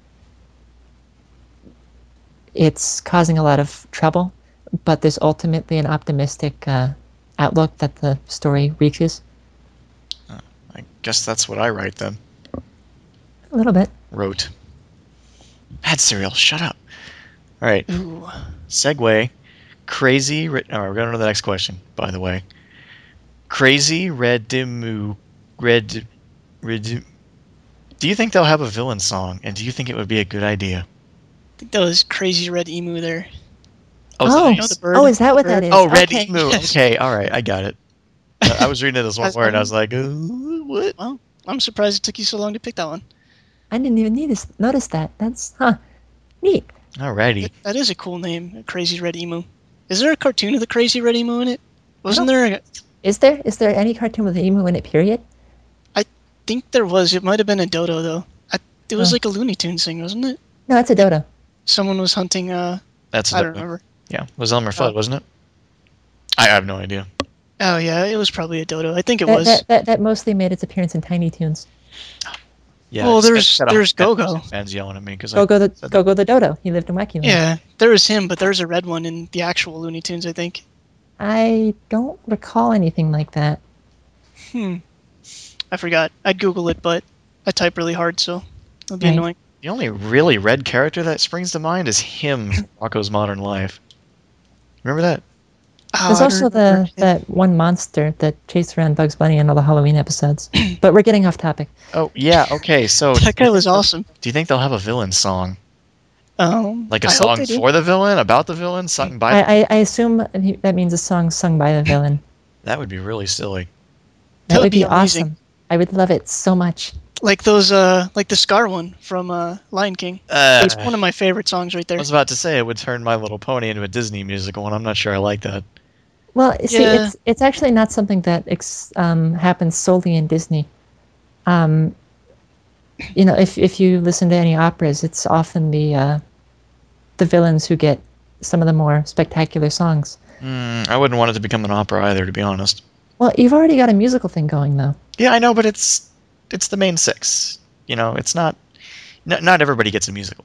it's causing a lot of trouble, but there's ultimately an optimistic outlook that the story reaches. I guess that's what I write then. A little bit. Wrote. Mad Cereal, shut up. All right. Ooh. Segue. Crazy. We're going to the next question, by the way. Crazy Do you think they'll have a villain song, and do you think it would be a good idea? I think that was Crazy Red Emu there. The bird? Is that what that is? Oh, Red Emu. Okay, all right, I got it. I was reading it as one word, and I was like, what? Well, I'm surprised it took you so long to pick that one. I didn't even notice that. That's, neat. Alrighty. That is a cool name, Crazy Red Emu. Is there a cartoon of the Crazy Red Emu in it? Wasn't there? Is there any cartoon with an emu in it, period? I think there was. It might have been a dodo, though. It was like a Looney Tunes thing, wasn't it? No, it's a dodo. Someone was hunting, That's a I don't remember. Yeah, it was Elmer Fudd, wasn't it? I have no idea. Oh, yeah, it was probably a dodo. I think it was. That mostly made its appearance in Tiny Toons. Yeah, well, there's Go-Go. Fans yelling at me because Go-Go the dodo. He lived in Wacky Land. Yeah, there was him, but there's a red one in the actual Looney Tunes, I think. I don't recall anything like that. I forgot. I'd Google it, but I type really hard, so it'll be annoying. The only really red character that springs to mind is him from Rocko's Modern Life. Remember that? There's also that one monster that chased around Bugs Bunny in all the Halloween episodes. But we're getting off topic. Oh, yeah, okay, so... That guy was awesome. Do you think they'll have a villain song? Like a I song for the villain, about the villain, sung by... I assume that means a song sung by the villain. That would be really silly. That would be awesome. I would love it so much. Like those, like the Scar one from Lion King. It's one of my favorite songs right there. I was about to say it would turn My Little Pony into a Disney musical, and I'm not sure I like that. Well, see, it's actually not something that happens solely in Disney. If you listen to any operas, it's often the villains who get some of the more spectacular songs. I wouldn't want it to become an opera either, to be honest. Well, you've already got a musical thing going, though. Yeah, I know, but it's the main six. It's not everybody gets a musical.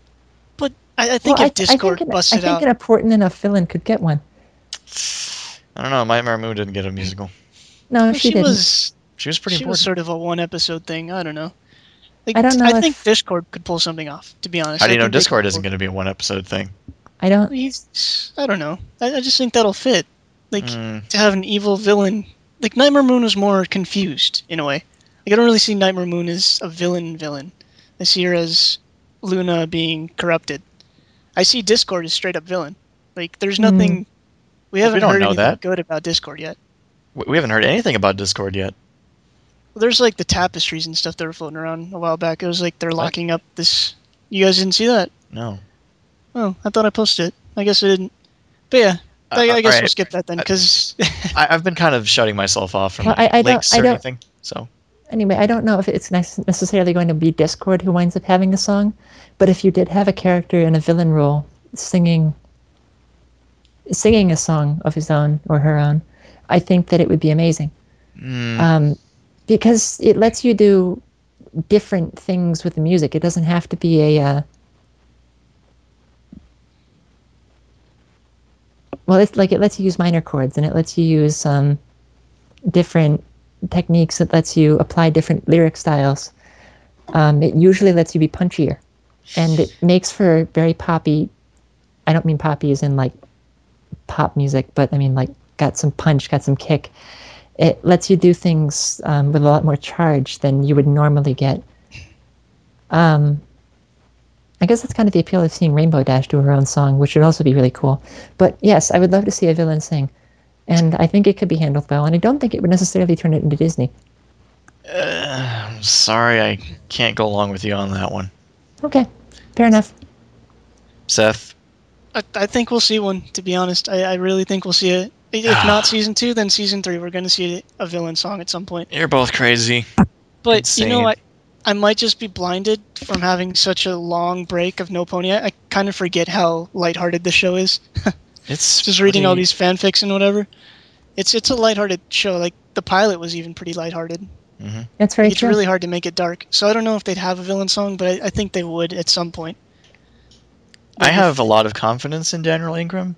But I think if Discord busted out... I think an important enough villain could get one. I don't know. Nightmare Moon didn't get a musical. No, Well, she didn't. She was pretty She was important. sort of a one-episode thing. I don't know. Like, I don't know I if- think Discord could pull something off. To be honest, How do you I know think they Discord could isn't pull- going to be a one-episode thing? I don't. I don't know. I just think that'll fit. Like Mm. to have an evil villain. Like Nightmare Moon was more confused in a way. Like I don't really see Nightmare Moon as a villain. I see her as Luna being corrupted. I see Discord as straight up villain. Like there's nothing. We Well, we haven't don't heard know anything that. good about Discord yet. We haven't heard anything about Discord yet. Well, there's like the tapestries and stuff that were floating around a while back. It was like they're locking up this. You guys didn't see that? No. Oh, I thought I posted it. I guess I didn't. But yeah, I guess alright. we'll skip that then, because I've been kind of shutting myself off from Well, I don't- links I or don't- anything. So Anyway, I don't know if it's necessarily going to be Discord who winds up having a song, but if you did have a character in a villain role singing a song of his own or her own, I think that it would be amazing. Because it lets you do different things with the music. It doesn't have to be a well, it's like it lets you use minor chords, and it lets you use different techniques. It lets you apply different lyric styles. It usually lets you be punchier, and it makes for very poppy. I don't mean poppy as in like pop music, but I mean like got some punch, got some kick. It lets you do things with a lot more charge than you would normally get. I guess that's kind of the appeal of seeing Rainbow Dash do her own song, which would also be really cool. But yes, I would love to see a villain sing. And I think it could be handled well, and I don't think it would necessarily turn it into Disney. I'm sorry, I can't go along with you on that one. Okay, fair enough. Seth, I think we'll see one, to be honest. I really think we'll see it. If not season 2, then season 3. We're going to see a villain song at some point. you're both crazy. But, you know, Insane. I might just be blinded from having such a long break of No Pony. I kind of forget how lighthearted the show is. It's Just reading all pretty- these fanfics and whatever. It's a lighthearted show. Like, the pilot was even pretty lighthearted. That's very It's true. really hard to make it dark. So I don't know if they'd have a villain song, but I think they would at some point. I have a lot of confidence in Daniel Ingram.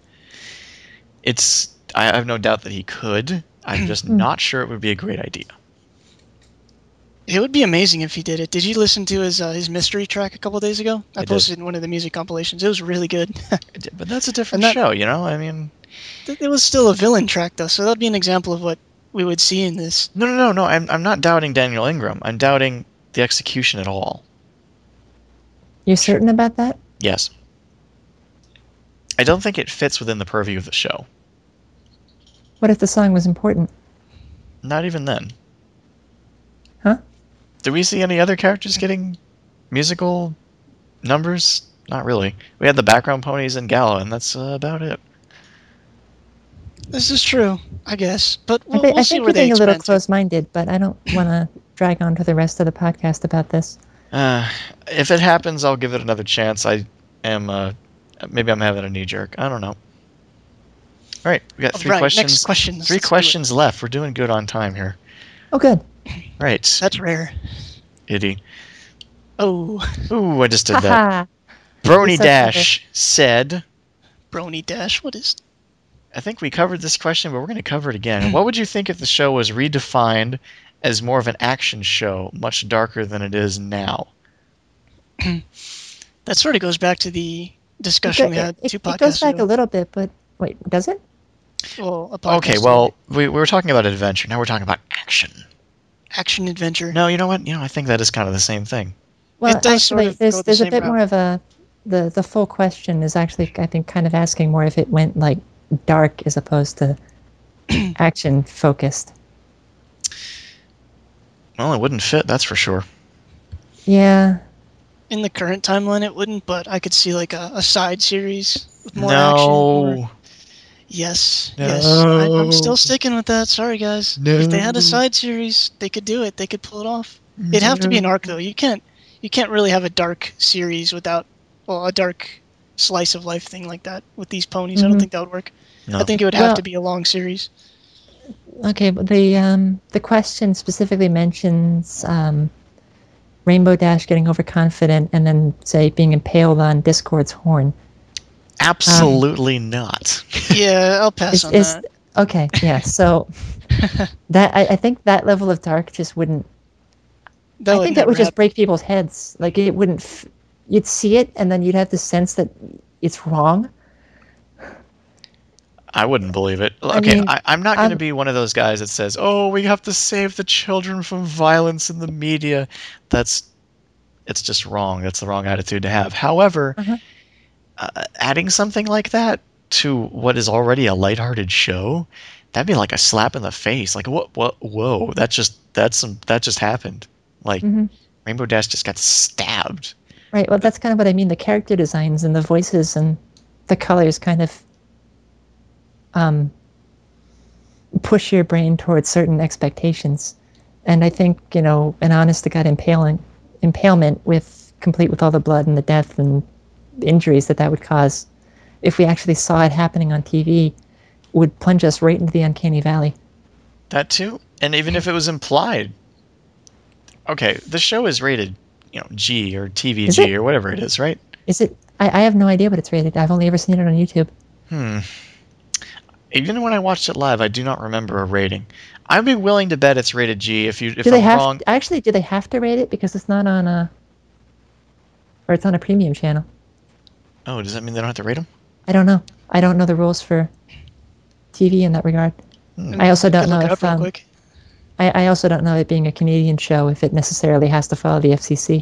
I have no doubt that he could. I'm just not sure it would be a great idea. It would be amazing if he did it. Did you listen to his mystery track a couple days ago? I did. posted it in one of the music compilations. It was really good. But that's a different And that- show, you know? I mean, It was still a villain track, though, so that'd be an example of what we would see in this. no. I'm not doubting Daniel Ingram. I'm doubting the execution at all. You're certain about that? Yes. I don't think it fits within the purview of the show. What if the song was important? Not even then. Huh? Do we see any other characters getting musical numbers? Not really. We had the background ponies and Gala, and that's about it. This is true, I guess. But I we'll see think where you're they being a little expand to. close-minded, but I don't want to drag on to the rest of the podcast about this. If it happens, I'll give it another chance. I am, maybe I'm having a knee jerk. I don't know. All right, we got three Right, questions. next questions. Three Let's do it. questions left. We're doing good on time here. Oh, good. Right, That's rare. Itty. Oh, Ooh, I just did that. Haha. Brony You're so Dash said, Brony Dash, what is... I think we covered this question, but we're going to cover it again. What would you think if the show was redefined as more of an action show, much darker than it is now? That sort of goes back to the discussion we had 2 podcasts It goes back ago. a little bit, but wait, does it? Well, a podcast Okay, ago. well, we were talking about adventure. Now we're talking about action. Action adventure. No, you know what? I think that is kind of the same thing. Well, It does sort actually, of go the there's a same bit route. more of a the full question is actually, I think, kind of asking more if it went like dark as opposed to action focused. Well, it wouldn't fit, that's for sure. Yeah. In the current timeline, it wouldn't, but I could see like a side series with more action. No. More... Yes, No. yes. I'm still sticking with that. Sorry, guys. If they had No. a side series, they could do it. They could pull it off. It'd have to be an arc, though. You can't really have a dark series without, well, a dark slice of life thing like that with these ponies. I don't Mhm. think that would work. No. I think it would have Well- to be a long series. Okay, but the question specifically mentions Rainbow Dash getting overconfident and then say being impaled on Discord's horn. Absolutely not. Yeah, I'll pass Is, on is that. Okay, yeah. So that I think that level of dark just wouldn't. I think that would just break people's heads. Like it wouldn't. You'd see it, and then you'd have the sense that it's wrong. I wouldn't believe it. Okay, I'm not going to be one of those guys that says, "Oh, we have to save the children from violence in the media." It's just wrong. That's the wrong attitude to have. However, adding something like that to what is already a lighthearted show, that'd be like a slap in the face. Like, what? Whoa! That just happened. Like, Rainbow Dash just got stabbed. Right. Well, that's kind of what I mean. The character designs and the voices and the colors kind of push your brain towards certain expectations. And I think, an honest-to-God impalement complete with all the blood and the death and injuries that would cause, if we actually saw it happening on TV, would plunge us right into the uncanny valley. That too. And even if it was implied. Okay, the show is rated, G or TVG or whatever it is, right? Is it? I have no idea what it's rated. I've only ever seen it on YouTube. Even when I watched it live, I do not remember a rating. I'd be willing to bet it's rated G if I'm wrong. Actually, do they have to rate it because it's not on or it's on a premium channel? Oh, does that mean they don't have to rate them? I don't know. I don't know the rules for TV in that regard. I also don't know if I also don't know it being a Canadian show if it necessarily has to follow the FCC.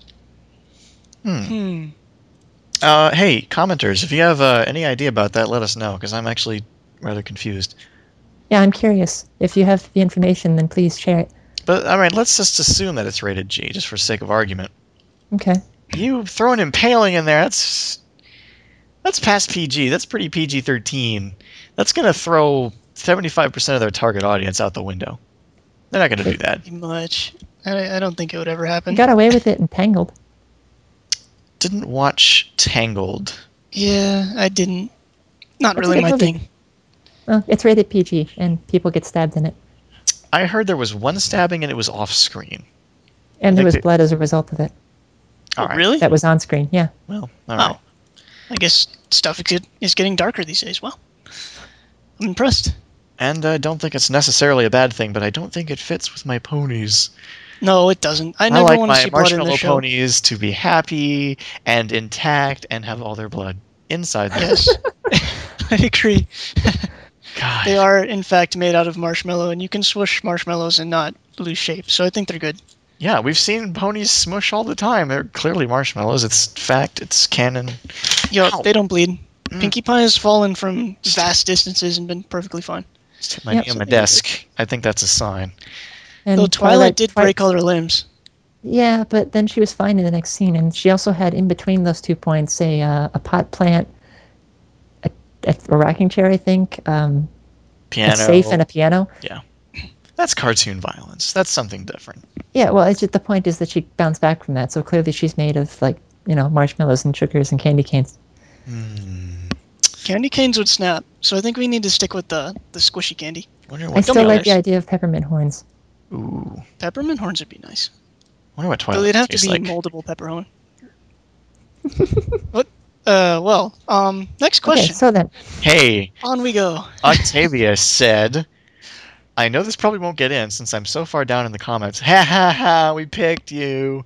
Hey, commenters, if you have any idea about that, let us know, because I'm actually rather confused. Yeah, I'm curious. If you have the information, then please share it. But, all right, let's just assume that it's rated G, just for sake of argument. Okay. You throw an impaling in there, that's past PG. That's pretty PG-13. That's going to throw 75% of their target audience out the window. They're not going to do that. Much. I don't think it would ever happen. You got away with it in Tangled. Didn't watch Tangled. Yeah, I didn't. Not really my thing. Well, it's rated PG, and people get stabbed in it. I heard there was one stabbing, and it was off-screen. And there was blood as a result of it. All right. Really? That was on screen, yeah. Well, all right. I guess stuff is getting darker these days. Well, I'm impressed. And I don't think it's necessarily a bad thing, but I don't think it fits with my ponies. No, it doesn't. I never want to see blood in the show. I like my marshmallow ponies to be happy and intact and have all their blood inside them. Yes, I agree. God. They are, in fact, made out of marshmallow, and you can swoosh marshmallows and not lose shape, so I think they're good. Yeah, we've seen ponies smush all the time. They're clearly marshmallows. It's fact. It's canon. Yo, they don't bleed. Pinkie Pie has fallen from vast distances and been perfectly fine. Just hit my knee on my desk. I think that's a sign. And though Twilight did break all her limbs. Yeah, but then she was fine in the next scene, and she also had in between those 2 points a pot plant, a rocking chair, I think, piano, a safe, and a piano. Yeah, that's cartoon violence. That's something different. Yeah, well, it's just the point is that she bounced back from that, so clearly she's made of marshmallows and sugars and candy canes. Candy canes would snap, so I think we need to stick with the squishy candy. I still like the idea of peppermint horns. Ooh. Peppermint horns would be nice. I wonder what Twilight They'd have to be like. moldable pepper horn. What? Next question. Okay, so then. Hey. On we go. Octavia said, I know this probably won't get in since I'm so far down in the comments. Ha ha ha, we picked you.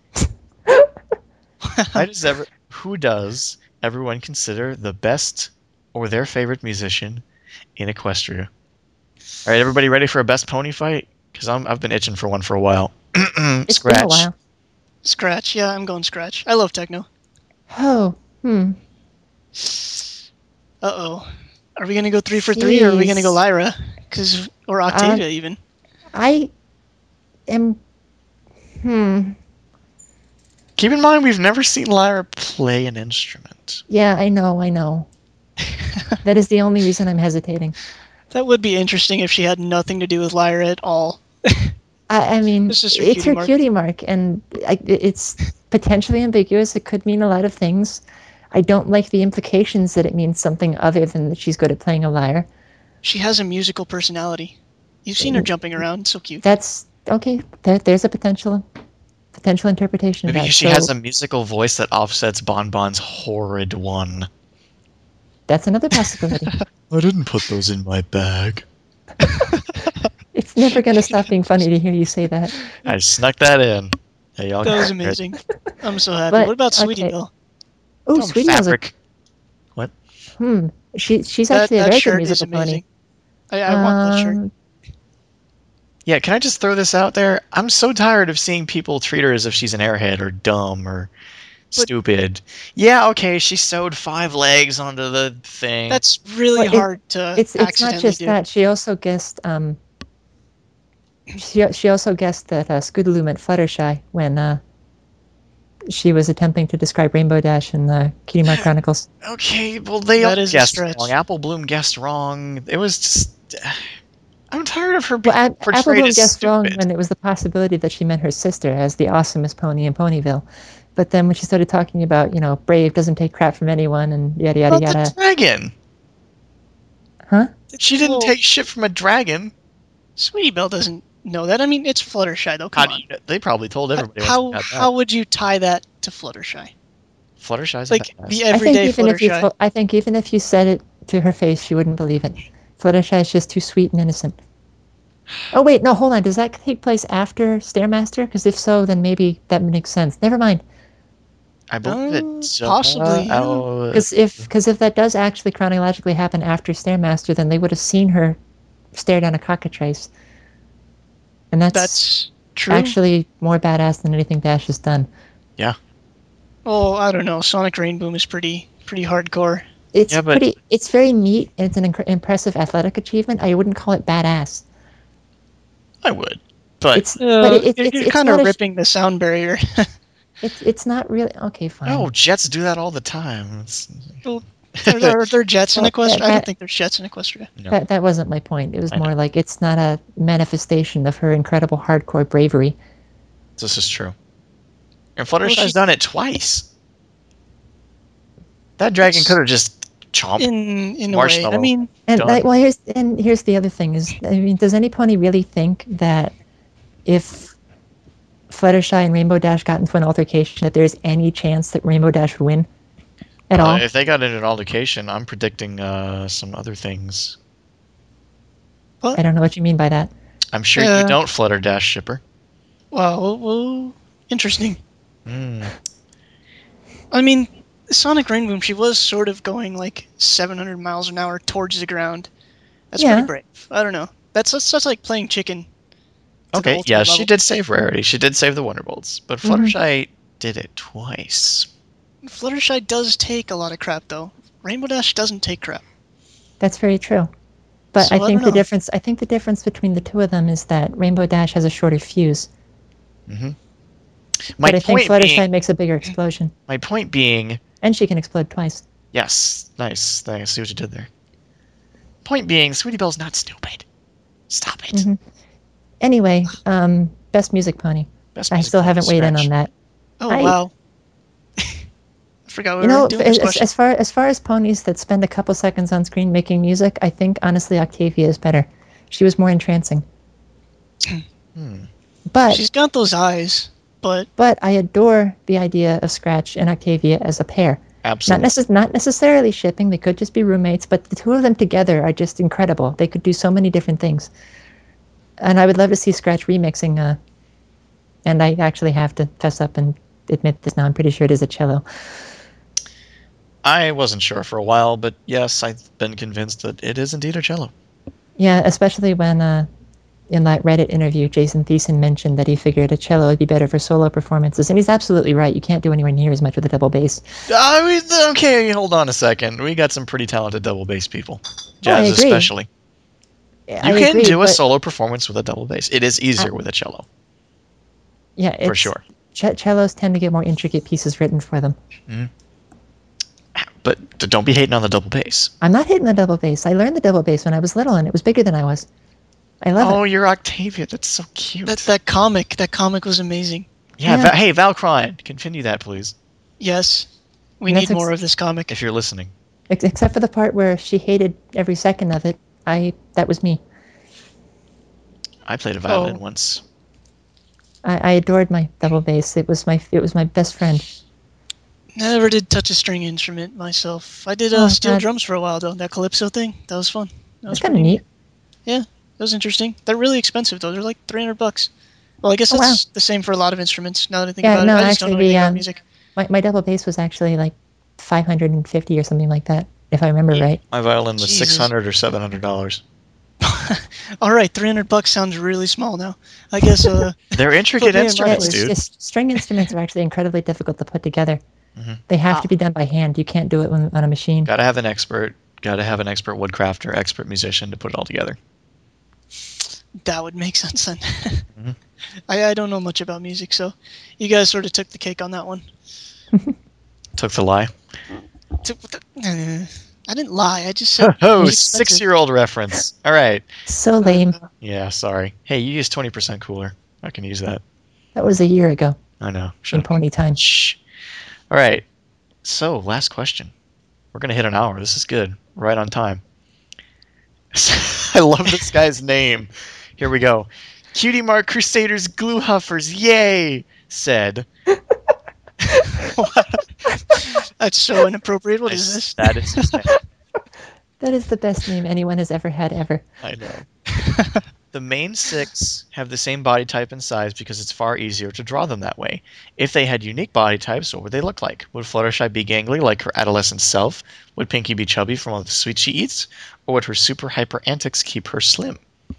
Who does everyone consider the best or their favorite musician in Equestria? All right, everybody ready for a best pony fight? Because I've been itching for one for a while. It's Scratch. been a while. Scratch, yeah, I'm going Scratch. I love techno. Oh, Uh-oh. Are we going to go 3 for 3, or are we going to go Lyra? Or Octavia, even? I am... Keep in mind, we've never seen Lyra play an instrument. Yeah, I know. That is the only reason I'm hesitating. That would be interesting if she had nothing to do with Lyra at all. I mean, it's her cutie mark, and it's potentially ambiguous. It could mean a lot of things. I don't like the implications that it means something other than that she's good at playing a lyre. She has a musical personality. You've seen her jumping around. So cute. That's okay. There's a potential interpretation of that. Maybe she has a musical voice that offsets Bon Bon's horrid one. That's another possibility. I didn't put those in my bag. It's never going to stop being funny to hear you say that. I snuck that in. Hey, y'all That was got it. amazing. I'm so happy. But, What about Sweetie okay. Belle? Oh, Some Sweetie Belle's fabric. What? she's That, actually a that very good shirt is musical pony. amazing. I want that shirt. Yeah, can I just throw this out there? I'm so tired of seeing people treat her as if she's an airhead or dumb or stupid. Yeah, okay, she sewed 5 legs onto the thing. That's really Well, hard to It's not accidentally just do. that. She also guessed. She also guessed that Scootaloo meant Fluttershy when she was attempting to describe Rainbow Dash in the Cutie Mark Chronicles. Okay, well, they That all is a guessed stretch. wrong. Apple Bloom guessed wrong. It was just... I'm tired of her Well, being Apple portrayed Bloom as guessed wrong stupid. when it was the possibility that she meant her sister as the awesomest pony in Ponyville. But then when she started talking about, Brave doesn't take crap from anyone and yada, yada, About yada. the dragon. Huh? She didn't Well, take shit from a dragon. Sweetie Belle doesn't know that. I mean, it's Fluttershy, though. How Come do on. you, they probably told everybody. once How they got that. how would you tie that to Fluttershy? Fluttershy's Like a badass. the everyday Fluttershy. I think even if you said it to her face, she wouldn't believe it. Fluttershy is just too sweet and innocent. Oh wait, no, hold on. Does that take place after Stairmaster? Because if so, then maybe that makes sense. Never mind. I believe it. Possibly, yeah. Because if that does actually chronologically happen after Stairmaster, then they would have seen her stare down a cockatrice, and That's true. actually more badass than anything Dash has done. Yeah. Oh, I don't know. Sonic Rainboom is pretty hardcore. It's Yeah, but- It's very neat, and it's an impressive athletic achievement. I wouldn't call it badass. I would. But You're kind not of a- ripping the sound barrier. It's not really okay. Fine. no, Jets do that all the time. It's, Are there jets in Well, Equestria? I that- don't think there's jets in Equestria. no. That wasn't my point. It was I know. more like it's not a manifestation of her incredible hardcore bravery. This is true. And Fluttershy's she's- done it twice. That dragon could have just chomped. In a way, Marshmallow. I mean, And Done. here's the other thing is, I mean, does any pony really think that if Fluttershy and Rainbow Dash got into an altercation, that there's any chance that Rainbow Dash would win at all? If they got into an altercation, I'm predicting some other things. I don't know what you mean by that. I'm sure Yeah. you don't, Flutter Dash shipper. well, interesting. Mm. I mean, Sonic Rainboom, she was sort of going like 700 miles an hour towards the ground. That's Yeah. pretty brave. I don't know. That's like playing chicken. to the Okay, ultimate yeah, she level. did save Rarity. She did save the Wonderbolts. But Fluttershy did it twice. Fluttershy does take a lot of crap, though. Rainbow Dash doesn't take crap. That's very true. But So, I I think don't know. I think the difference between the two of them is that Rainbow Dash has a shorter fuse. Mm-hmm. But I think Fluttershy makes a bigger explosion. My point being, And she can explode twice. yes, nice. I see what you did there. Point being, Sweetie Belle's not stupid. Stop it. Mhm. Anyway, best music pony. Best I music still pony haven't weighed in scratch. on that. Oh, I- wow. I forgot we You were know, doing this as, question. as far as ponies that spend a couple seconds on screen making music, I think honestly Octavia is better. She was more entrancing. Hmm. But She's got those eyes, but I adore the idea of Scratch and Octavia as a pair. Absolutely. Not necessarily shipping. They could just be roommates, but the two of them together are just incredible. They could do so many different things. And I would love to see Scratch remixing. And I actually have to fess up and admit this now. I'm pretty sure it is a cello. I wasn't sure for a while, but yes, I've been convinced that it is indeed a cello. Yeah, especially when in that Reddit interview, Jason Thiessen mentioned that he figured a cello would be better for solo performances, and he's absolutely right. You can't do anywhere near as much with a double bass. Okay, hold on a second. We got some pretty talented double bass people. Jazz agree. especially. I You can agree, do a but- solo performance with a double bass. It is easier with a cello, Yeah, for sure. Cellos tend to get more intricate pieces written for them. But don't be hating on the double bass. I'm not hitting the double bass. I learned the double bass when I was little, and it was bigger than I was. I love Oh, it. you're Octavia. That's so cute. that comic was amazing. yeah, Yeah. Hey, Val Cryan, continue that, please, Yes, we And need that's more of this comic. if you're listening. Except for the part where she hated every second of it. That was me. I played a violin Oh. once. I adored my double bass. It was my best friend. Never did touch a string instrument myself. I did Oh, steel God. drums for a while though. That calypso thing, that was fun. That was That's kind of pretty neat. Yeah, that was interesting. They're really expensive though. They're like $300. Well, I guess Oh, wow. that's the same for a lot of instruments. Now that I think Yeah, about no, it, I just don't know actually, anything about music. my double bass was actually like 550 or something like that, if I remember right. My violin was Jesus. $600 or $700. All right, $300 sounds really small now. I guess. They're intricate Put me in instruments, mind. dude. String instruments are actually incredibly difficult to put together. Mhm. They have to Wow. be done by hand. You can't do it on a machine. Gotta have an expert. Gotta have an expert woodcrafter, expert musician to put it all together. That would make sense then. Mhm. I don't know much about music, so you guys sort of took the cake on that one. Took the lie. I didn't lie. I just said Oh, it's expensive. 6-year-old reference. All right. So lame. Yeah, sorry. Hey, you use 20% cooler. I can use that. That was a year ago I know. in Shut up. pony time. Shh. All right. So, last question. We're going to hit an hour. This is good. Right on time. I love this guy's name. Here we go. Cutie Mark Crusaders Glue Huffers. Yay! Said. That's so inappropriate. What is this? That is his name. That is the best name anyone has ever had ever. I know. The main 6 have the same body type and size because it's far easier to draw them that way. If they had unique body types, what would they look like? Would Fluttershy be gangly like her adolescent self? Would Pinkie be chubby from all the sweets she eats? Or would her super hyper antics keep her slim?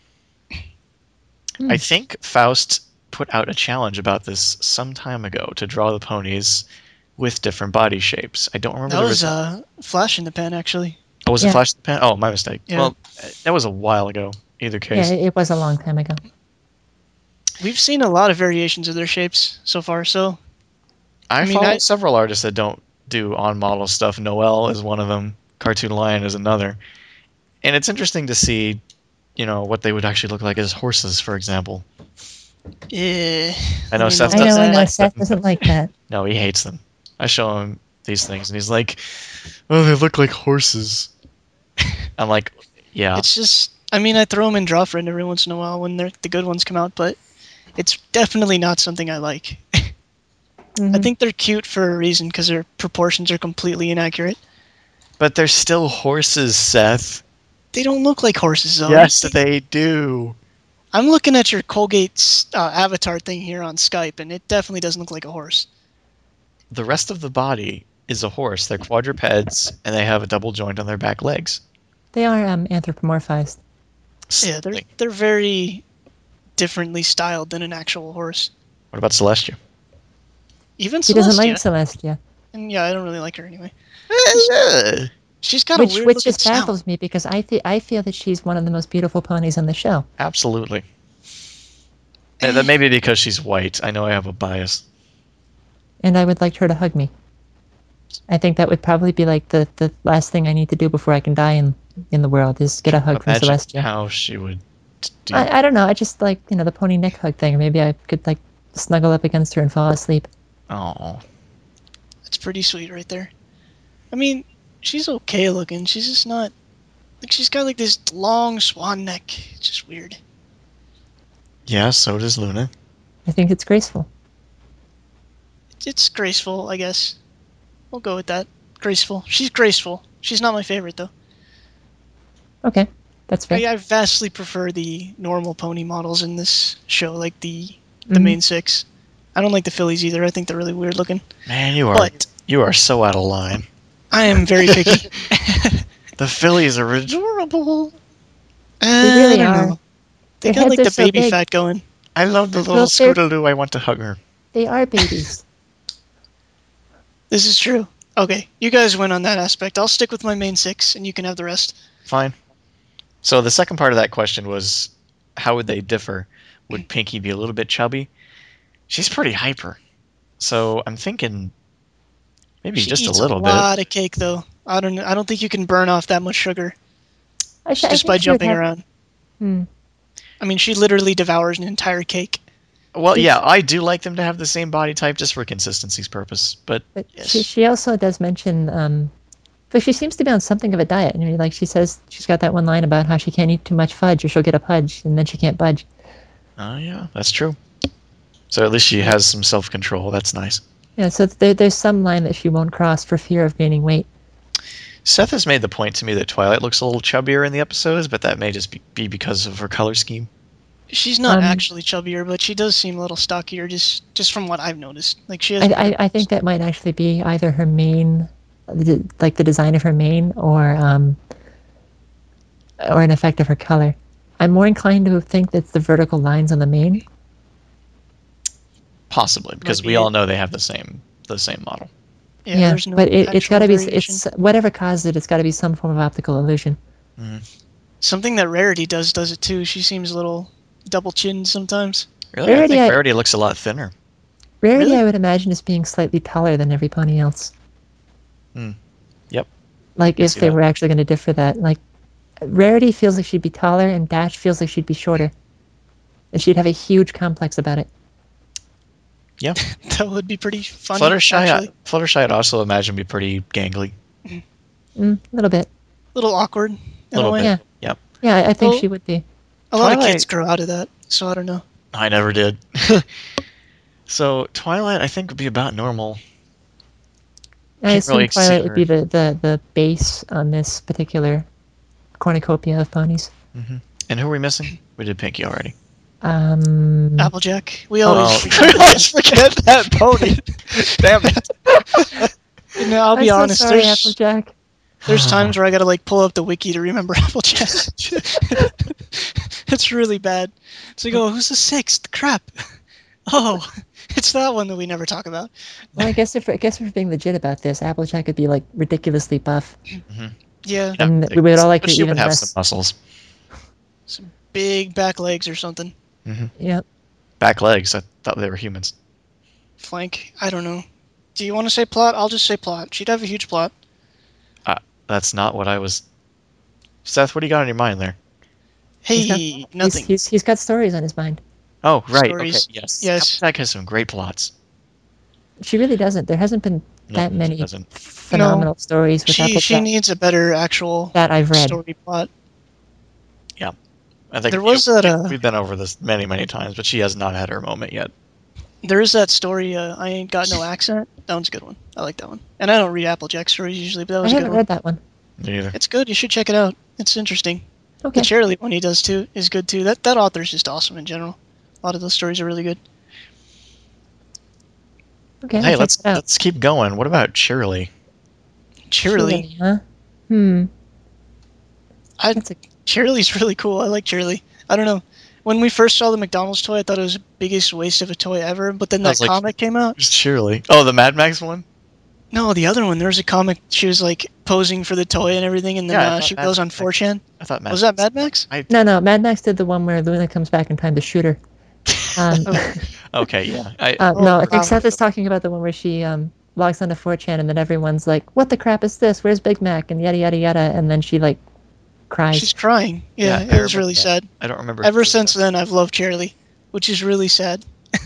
I think Faust put out a challenge about this some time ago to draw the ponies with different body shapes. I don't remember That the was result. Flash in the Pan, actually. Oh, was it Yeah. Flash the Pan? Oh, my mistake. Yeah. Well, that was a while ago. Either case. Yeah, it was a long time ago. We've seen a lot of variations of their shapes so far, so I mean, follow I- several artists that don't do on-model stuff. Noel is one of them. Cartoon Lion is another. And it's interesting to see, what they would actually look like as horses, for example. yeah. I know mean, Seth I doesn't know, like Seth them. doesn't like that. No, he hates them. I show him these things, and he's like, "Oh, they look like horses." I'm like, "Yeah, It's just, I mean, I throw them in Draw Friend every once in a while when the good ones come out, but it's definitely not something I like. I Mhm. think they're cute for a reason because their proportions are completely inaccurate. but they're still horses, Seth." They don't look like horses, though. Yes, they do. I'm looking at your Colgate's avatar thing here on Skype, and it definitely doesn't look like a horse. The rest of the body is a horse. They're quadrupeds, and they have a double joint on their back legs. They are anthropomorphized. Yeah, they're very differently styled than an actual horse. What about Celestia? Even He doesn't like Celestia. Celestia, And yeah, I don't really like her anyway. She's got a which weird looking just snout. baffles me because I feel that she's one of the most beautiful ponies on the show. Absolutely. Yeah, that may be because she's white. I know I have a bias. And I would like her to hug me. I think that would probably be like the last thing I need to do before I can die in the world is get a hug from Imagine Celestia. how she would do. I don't know. I just like the pony neck hug thing. Or maybe I could like snuggle up against her and fall asleep. Oh, That's pretty sweet right there. I mean, she's okay looking. She's just not like she's got like this long swan neck. It's just weird. yeah. So does Luna. I think it's graceful. It's graceful, I guess. We'll go with that. Graceful. She's graceful. She's not my favorite though. Okay, that's fair. I vastly prefer the normal pony models in this show, like the Mhm. main 6. I don't like the fillies either. I think they're really weird looking. Man, you But are so out of line. I am very picky. The fillies are adorable. They really are. They Their got like heads the are so baby big. fat going. I love the little Well, they're- Scootaloo. I want to hug her. They are babies. This is true. Okay, you guys win on that aspect. I'll stick with my main 6, and you can have the rest. Fine. So the second part of that question was, how would they differ? Would Pinkie be a little bit chubby? She's pretty hyper. So I'm thinking maybe She just eats a little a bit. lot of cake, though. I don't think you can burn off that much sugar I just by think she would jumping have- around. Hmm. I mean, she literally devours an entire cake. Well, yeah, I do like them to have the same body type just for consistency's purpose. But But Yes. she also does mention, but she seems to be on something of a diet. I mean, like she says, she's got that one line about how she can't eat too much fudge or she'll get a pudge and then she can't budge. oh yeah, that's true. So at least she has some self-control. That's nice. Yeah, so there's some line that she won't cross for fear of gaining weight. Seth has made the point to me that Twilight looks a little chubbier in the episodes, but that may just be because of her color scheme. She's not Um, actually chubbier, but she does seem a little stockier, just from what I've noticed. Like she has. I think that might actually be either her mane, like the design of her mane, or an effect of her color. I'm more inclined to think that it's the vertical lines on the mane. Possibly, because Might we be all it. know they have the same model. Yeah, there's no but it's actual got to be variation. it's whatever caused it. It's got to be some form of optical illusion. Something that Rarity does it too. She seems a little double chinned sometimes. Really, I Rarity, think I- Rarity looks a lot thinner. Rarity, Really? I would imagine, is being slightly taller than every pony else. Yep. Like if see they that. were actually going to differ that. Like Rarity feels like she'd be taller, and Dash feels like she'd be shorter, and she'd have a huge complex about it. Yep. That would be pretty funny. Fluttershy, actually. Fluttershy, I'd also imagine be pretty gangly. A little bit. A little awkward in Little a way. bit. Yeah. Yep. Yeah, I think Well- she would be. A lot of Twilight- kids grow out of that, so I don't know. I never did. So Twilight, I think, would be about normal. I Can't assume really see Twilight would be her. the base on this particular cornucopia of ponies. And who are we missing? We did Pinky already. Applejack. We always Oh, forget. we always forget that pony. Damn it. You know, I'll be I'm honest. so sorry, there's Applejack. there's times where I gotta like pull up the wiki to remember Applejack. It's really bad. It's like, oh, who's the sixth? Crap. Oh, it's that one that we never talk about. Well, I guess if we're being legit about this, Applejack would be like ridiculously buff, Yeah, and we would all like But her she would even have less. some muscles. some big back legs or something. Yeah. Back legs. I thought they were humans. Flank. I don't know. Do you want to say plot? I'll just say plot. She'd have a huge plot. That's not what I was. Seth, what do you got on your mind there? Hey, nothing. He's got stories on his mind. Oh, right. Stories. Okay. Yes. Yes. Applejack has some great plots. She really doesn't. There hasn't been No, that she many doesn't. phenomenal stories with She Applejack needs a better actual that I've read. story plot. I think There was that, we've been over this many, many times, but she has not had her moment yet. There is that story, I Ain't Got No Accent. That one's a good one. I like that one. And I don't read Applejack stories usually, but that I was a good haven't one. read that one. Me neither. It's good. You should check it out. It's interesting. Okay. The Charlie one he does too is good too. That author's just awesome in general. A lot of those stories are really good. Okay. Hey, I'll let's check it out. let's keep going. What about Shirley? Cheerily. Huh? That's a Cheerily's really cool. I like Cheerily. I don't know. When we first saw the McDonald's toy, I thought it was the biggest waste of a toy ever. But then I that was like- comic came out. Who's Shirley? Oh, the Mad Max one? No, the other one. There was a comic. She was like posing for the toy and everything, and then Yeah, I thought she Mad goes on Max. 4chan. I thought Mad Was that Mad Max? No. Mad Max did the one where Luna comes back in time to shoot her. Okay, yeah. No, I wow. think Seth is talking about the one where she logs onto 4chan and then everyone's like, "What the crap is this? Where's Big Mac?" and yada yada yada, and then she like cries. She's crying. Yeah, I it was remember really that. sad. I don't remember. Ever who since that- then, I've loved Cheerily, which is really sad.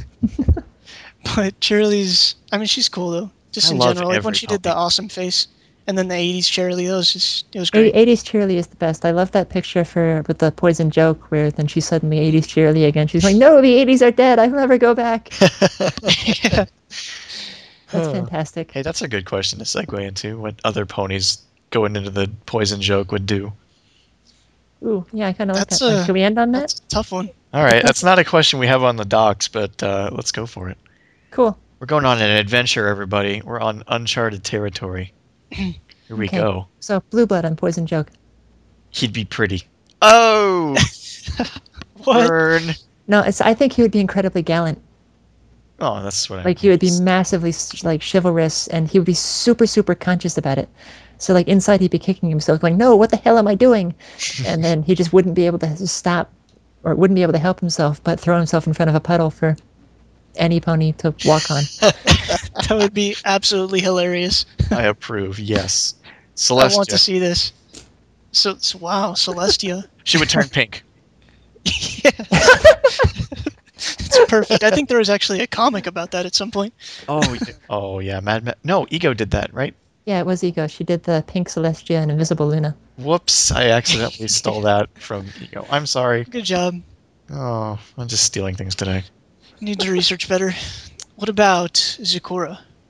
But Cheerily's, I mean, she's cool though. Just I in love general, like when every she did the copy. awesome face, and then the '80s Cheerily, it was great. 80s Cheerily is the best. I love that picture with the poison joke where then she's suddenly 80s Cheerily again. She's like, "No, the 80s are dead. I'll never go back." Yeah. That's Oh. fantastic. Hey, that's a good question to segue into. What other ponies going into the poison joke would do? Ooh, yeah, I kind of like That's that one. a- Should we end on that? That's a tough one. All right, that's not a question we have on the docs, but let's go for it. Cool. We're going on an adventure, everybody. We're on uncharted territory. Here we Okay. go. So, Blue Blood on Poison Joke. He'd be pretty. Oh, What? burn. No, I think he would be incredibly gallant. Oh, that's what I Like, he would be massively, like, chivalrous, and he would be super, super conscious about it. So, like, inside he'd be kicking himself, going, "No, what the hell am I doing?" And then he just wouldn't be able to stop, or wouldn't be able to help himself, but throw himself in front of a puddle for any pony to walk on. That would be absolutely hilarious. I approve. Yes, I want to Celestia. see this. So wow, Celestia. She would turn pink. Yeah. It's perfect. I think there was actually a comic about that at some point. Oh yeah, No, Ego did that, right? Yeah, it was Ego. She did the Pink Celestia and Invisible Luna. Whoops! I accidentally stole that from Ego. I'm sorry. Good job. Oh, I'm just stealing things today. Need to research better. What about Zukura?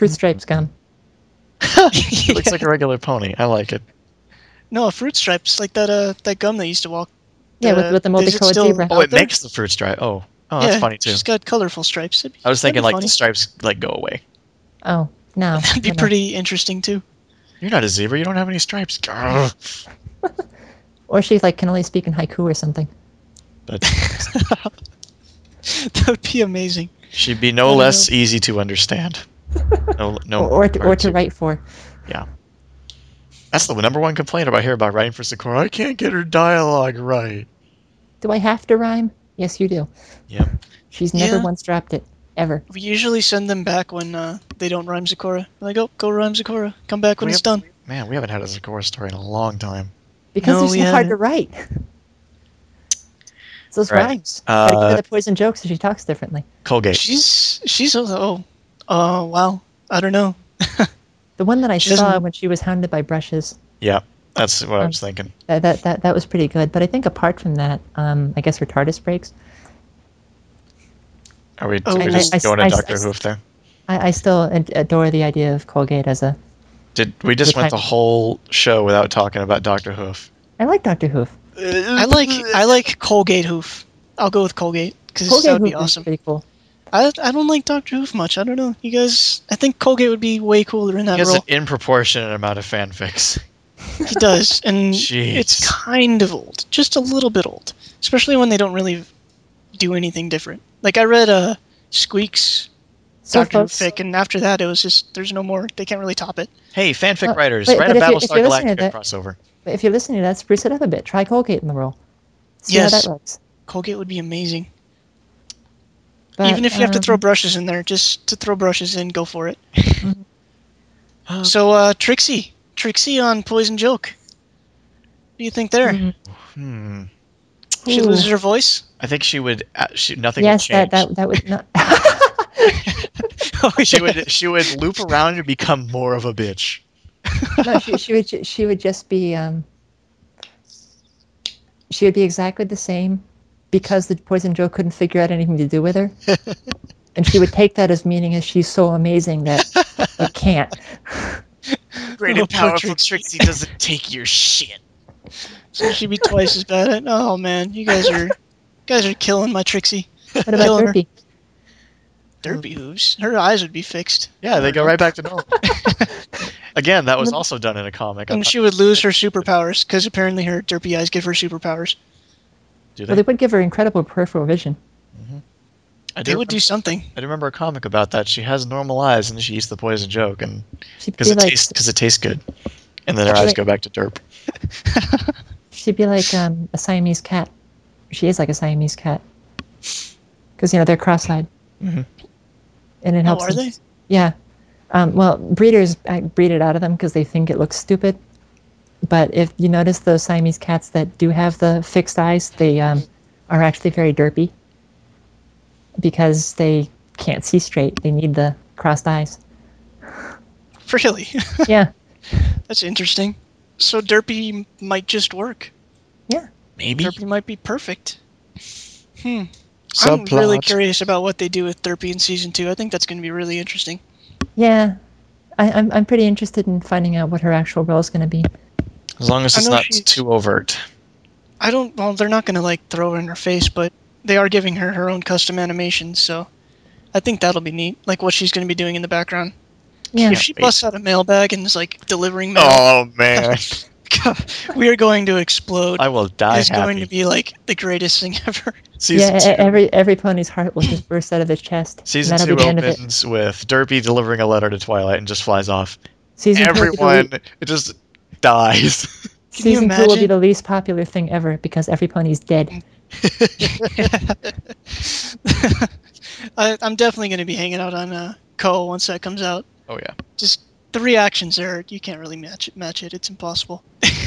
Fruit Stripes gum. It looks like a regular pony. I like it. No, Fruit Stripes, like that gum that used to walk. Yeah, with the is it multicolored still zebra. Oh, out it there? makes the fruit stripe. Oh, that's funny too. She's got colorful stripes. I was thinking that'd be like funny. the stripes like go away. Oh, no. That'd be no, no. pretty interesting too. You're not a zebra. You don't have any stripes. Grr. Or she like can only speak in haiku or something. But That would be amazing. she'd be no don't less easy to understand. No, or hard to write for. Yeah. That's the number one complaint about here about writing for Sakura. I can't get her dialogue right. Do I have to rhyme? Yes, you do. Yep. She's never Yeah. once dropped it. Ever. We usually send them back when they don't rhyme Sakura. We're like, oh, go rhyme Sakura. Come back when it's done. Man, we haven't had a Sakura story in a long time. Because No, they're we so hard to haven't. write. It's those Right. rhymes. Gotta give her the poison jokes so she talks differently. Colgate. She's oh wow. I don't know. The one that I She saw doesn't- when she was hounded by brushes, Yeah, that's what I was thinking. that was pretty good. But I think apart from that, I guess her TARDIS breaks. Are we, Oh, we I- just I- going I- to I- Dr. Hoof there? I still adore the idea of Colgate as a... Did we just Good went the time. whole show without talking about Dr. Hoof? I like Dr. Hoof. I like Colgate Hoof. I'll go with Colgate because that Colgate would be Hoof is awesome. pretty cool. I don't like Doctor Hoof much. I don't know. You guys, I think Colgate would be way cooler in He that has role. an improportionate amount of fanfics. He does, and Jeez. it's kind of old, just a little bit old, especially when they don't really do anything different. Like I read Squeak's So Doctor Who folks, fic, and after that it was just there's no more. They can't really top it. Hey, fanfic Oh, writers, but- write but a if you- if Battlestar you're listening to Galactica that- crossover. if you're listening to that, spruce it up a bit. Try Colgate in the role. See Yes. how that works. Colgate would be amazing. But, Even if you have to throw um, brushes in there, just to throw brushes in, go for it. Mm-hmm. So Trixie on Poison Joke. What do you think there? mhm. Hmm. She Ooh. loses her voice. I think she would. Nothing Yes, would change. that would not... She would loop around and become more of a bitch. No, she would just be she would be exactly the same because the Poison Joe couldn't figure out anything to do with her. And she would take that as meaning as she's so amazing that it can't. Great Oh, and poor powerful Trixie. Trixie doesn't take your shit. So she'd be twice as bad at. Oh man, you guys are killing my Trixie. What about Killing her. Derpy? Derpy hooves. Her eyes would be fixed. Yeah, they go right back to normal. Again, that was also done in a comic. And she would lose her superpowers because apparently her derpy eyes give her superpowers. Do Well, they would give her incredible peripheral vision. They would do something. I do remember a comic about that. She has normal eyes and she eats the poison joke, and She'd because be it like tastes good, and then her eyes go back to derp. she'd be like a Siamese cat. She is like a Siamese cat because they're cross-eyed, Mhm. and it Oh, helps. are them. they? Yeah. Well, breeders breed it out of them because they think it looks stupid. But if you notice those Siamese cats that do have the fixed eyes, they are actually very derpy because they can't see straight. They need the crossed eyes. Really? Yeah. That's interesting. So derpy might just work. Yeah. Maybe. Derpy might be perfect. I'm really Subplot. curious about what they do with Derpy in season 2. I think that's going to be really interesting. Yeah. I'm pretty interested in finding out what her actual role is going to be. As long as I it's know not she's- too overt. Well, they're not going to throw it in her face, but they are giving her her own custom animations, so I think that'll be neat. Like what she's going to be doing in the background. Yeah. If she busts out a mailbag and is delivering mail, Oh man, we are going to explode. I will die It's going happy. to be the greatest thing ever. Season Yeah, two. every pony's heart will just burst out of its chest. and Season that'll 2 be the end of it. opens with Derpy delivering a letter to Twilight and just flies off. Season 2 will be the Everyone le- it just dies. Can you Season 2 will be imagine? the least popular thing ever because every pony's dead. I'm definitely going to be hanging out on Ko once that comes out. Oh yeah. Just the reactions there, you can't really match it. It's impossible.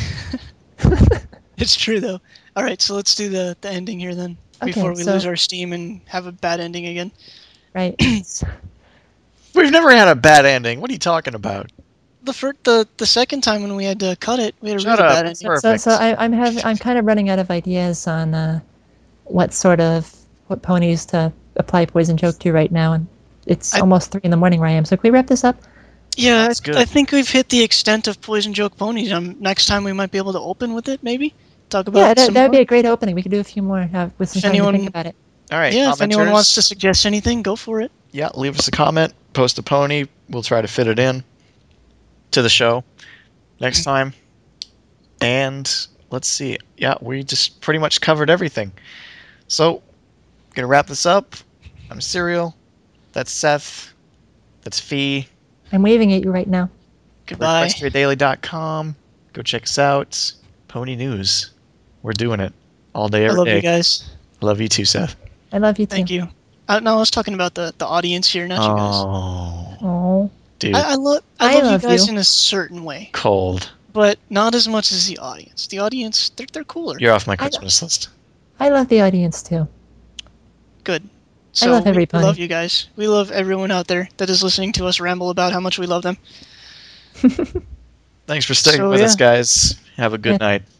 It's true though. All right, so let's do the ending here then Okay, before we so- lose our steam and have a bad ending again. Right. We've never had a bad ending. What are you talking about? The second time when we had to cut it, we had a Shut really up. bad ending. Perfect. So I'm kind of running out of ideas on what ponies to apply poison joke to right now, and it's almost 3 a.m. where I am. So can we wrap this up? Yeah, That's good. I think we've hit the extent of Poison Joke Ponies. Next time we might be able to open with it, maybe? Talk about Yeah, some that would be more. a great opening. We could do a few more with some If time to anyone- think about it. All right. Yeah, if anyone commenters, wants to suggest anything, go for it. yeah, leave us a comment, post a pony. We'll try to fit it in to the show next time. And let's see. Yeah, we just pretty much covered everything. So, gonna wrap this up. I'm Serial. That's Seth. That's Fee. I'm waving at you right now. Goodbye. EquestriaDaily.com. Go check us out. Pony News. We're doing it all day, I every love day. you guys. I love you too, Seth. I love you too. Thank you. No, I was talking about the audience here, not you guys. Oh, Oh, dude, I love love you guys you. in a certain way, cold. but not as much as the audience. The audience, they're cooler. You're off my Christmas list. I love the audience too. Good. So love every we pony. love you guys. We love everyone out there that is listening to us ramble about how much we love them. Thanks for staying So, with us, yeah. guys. Have a good Yeah. night.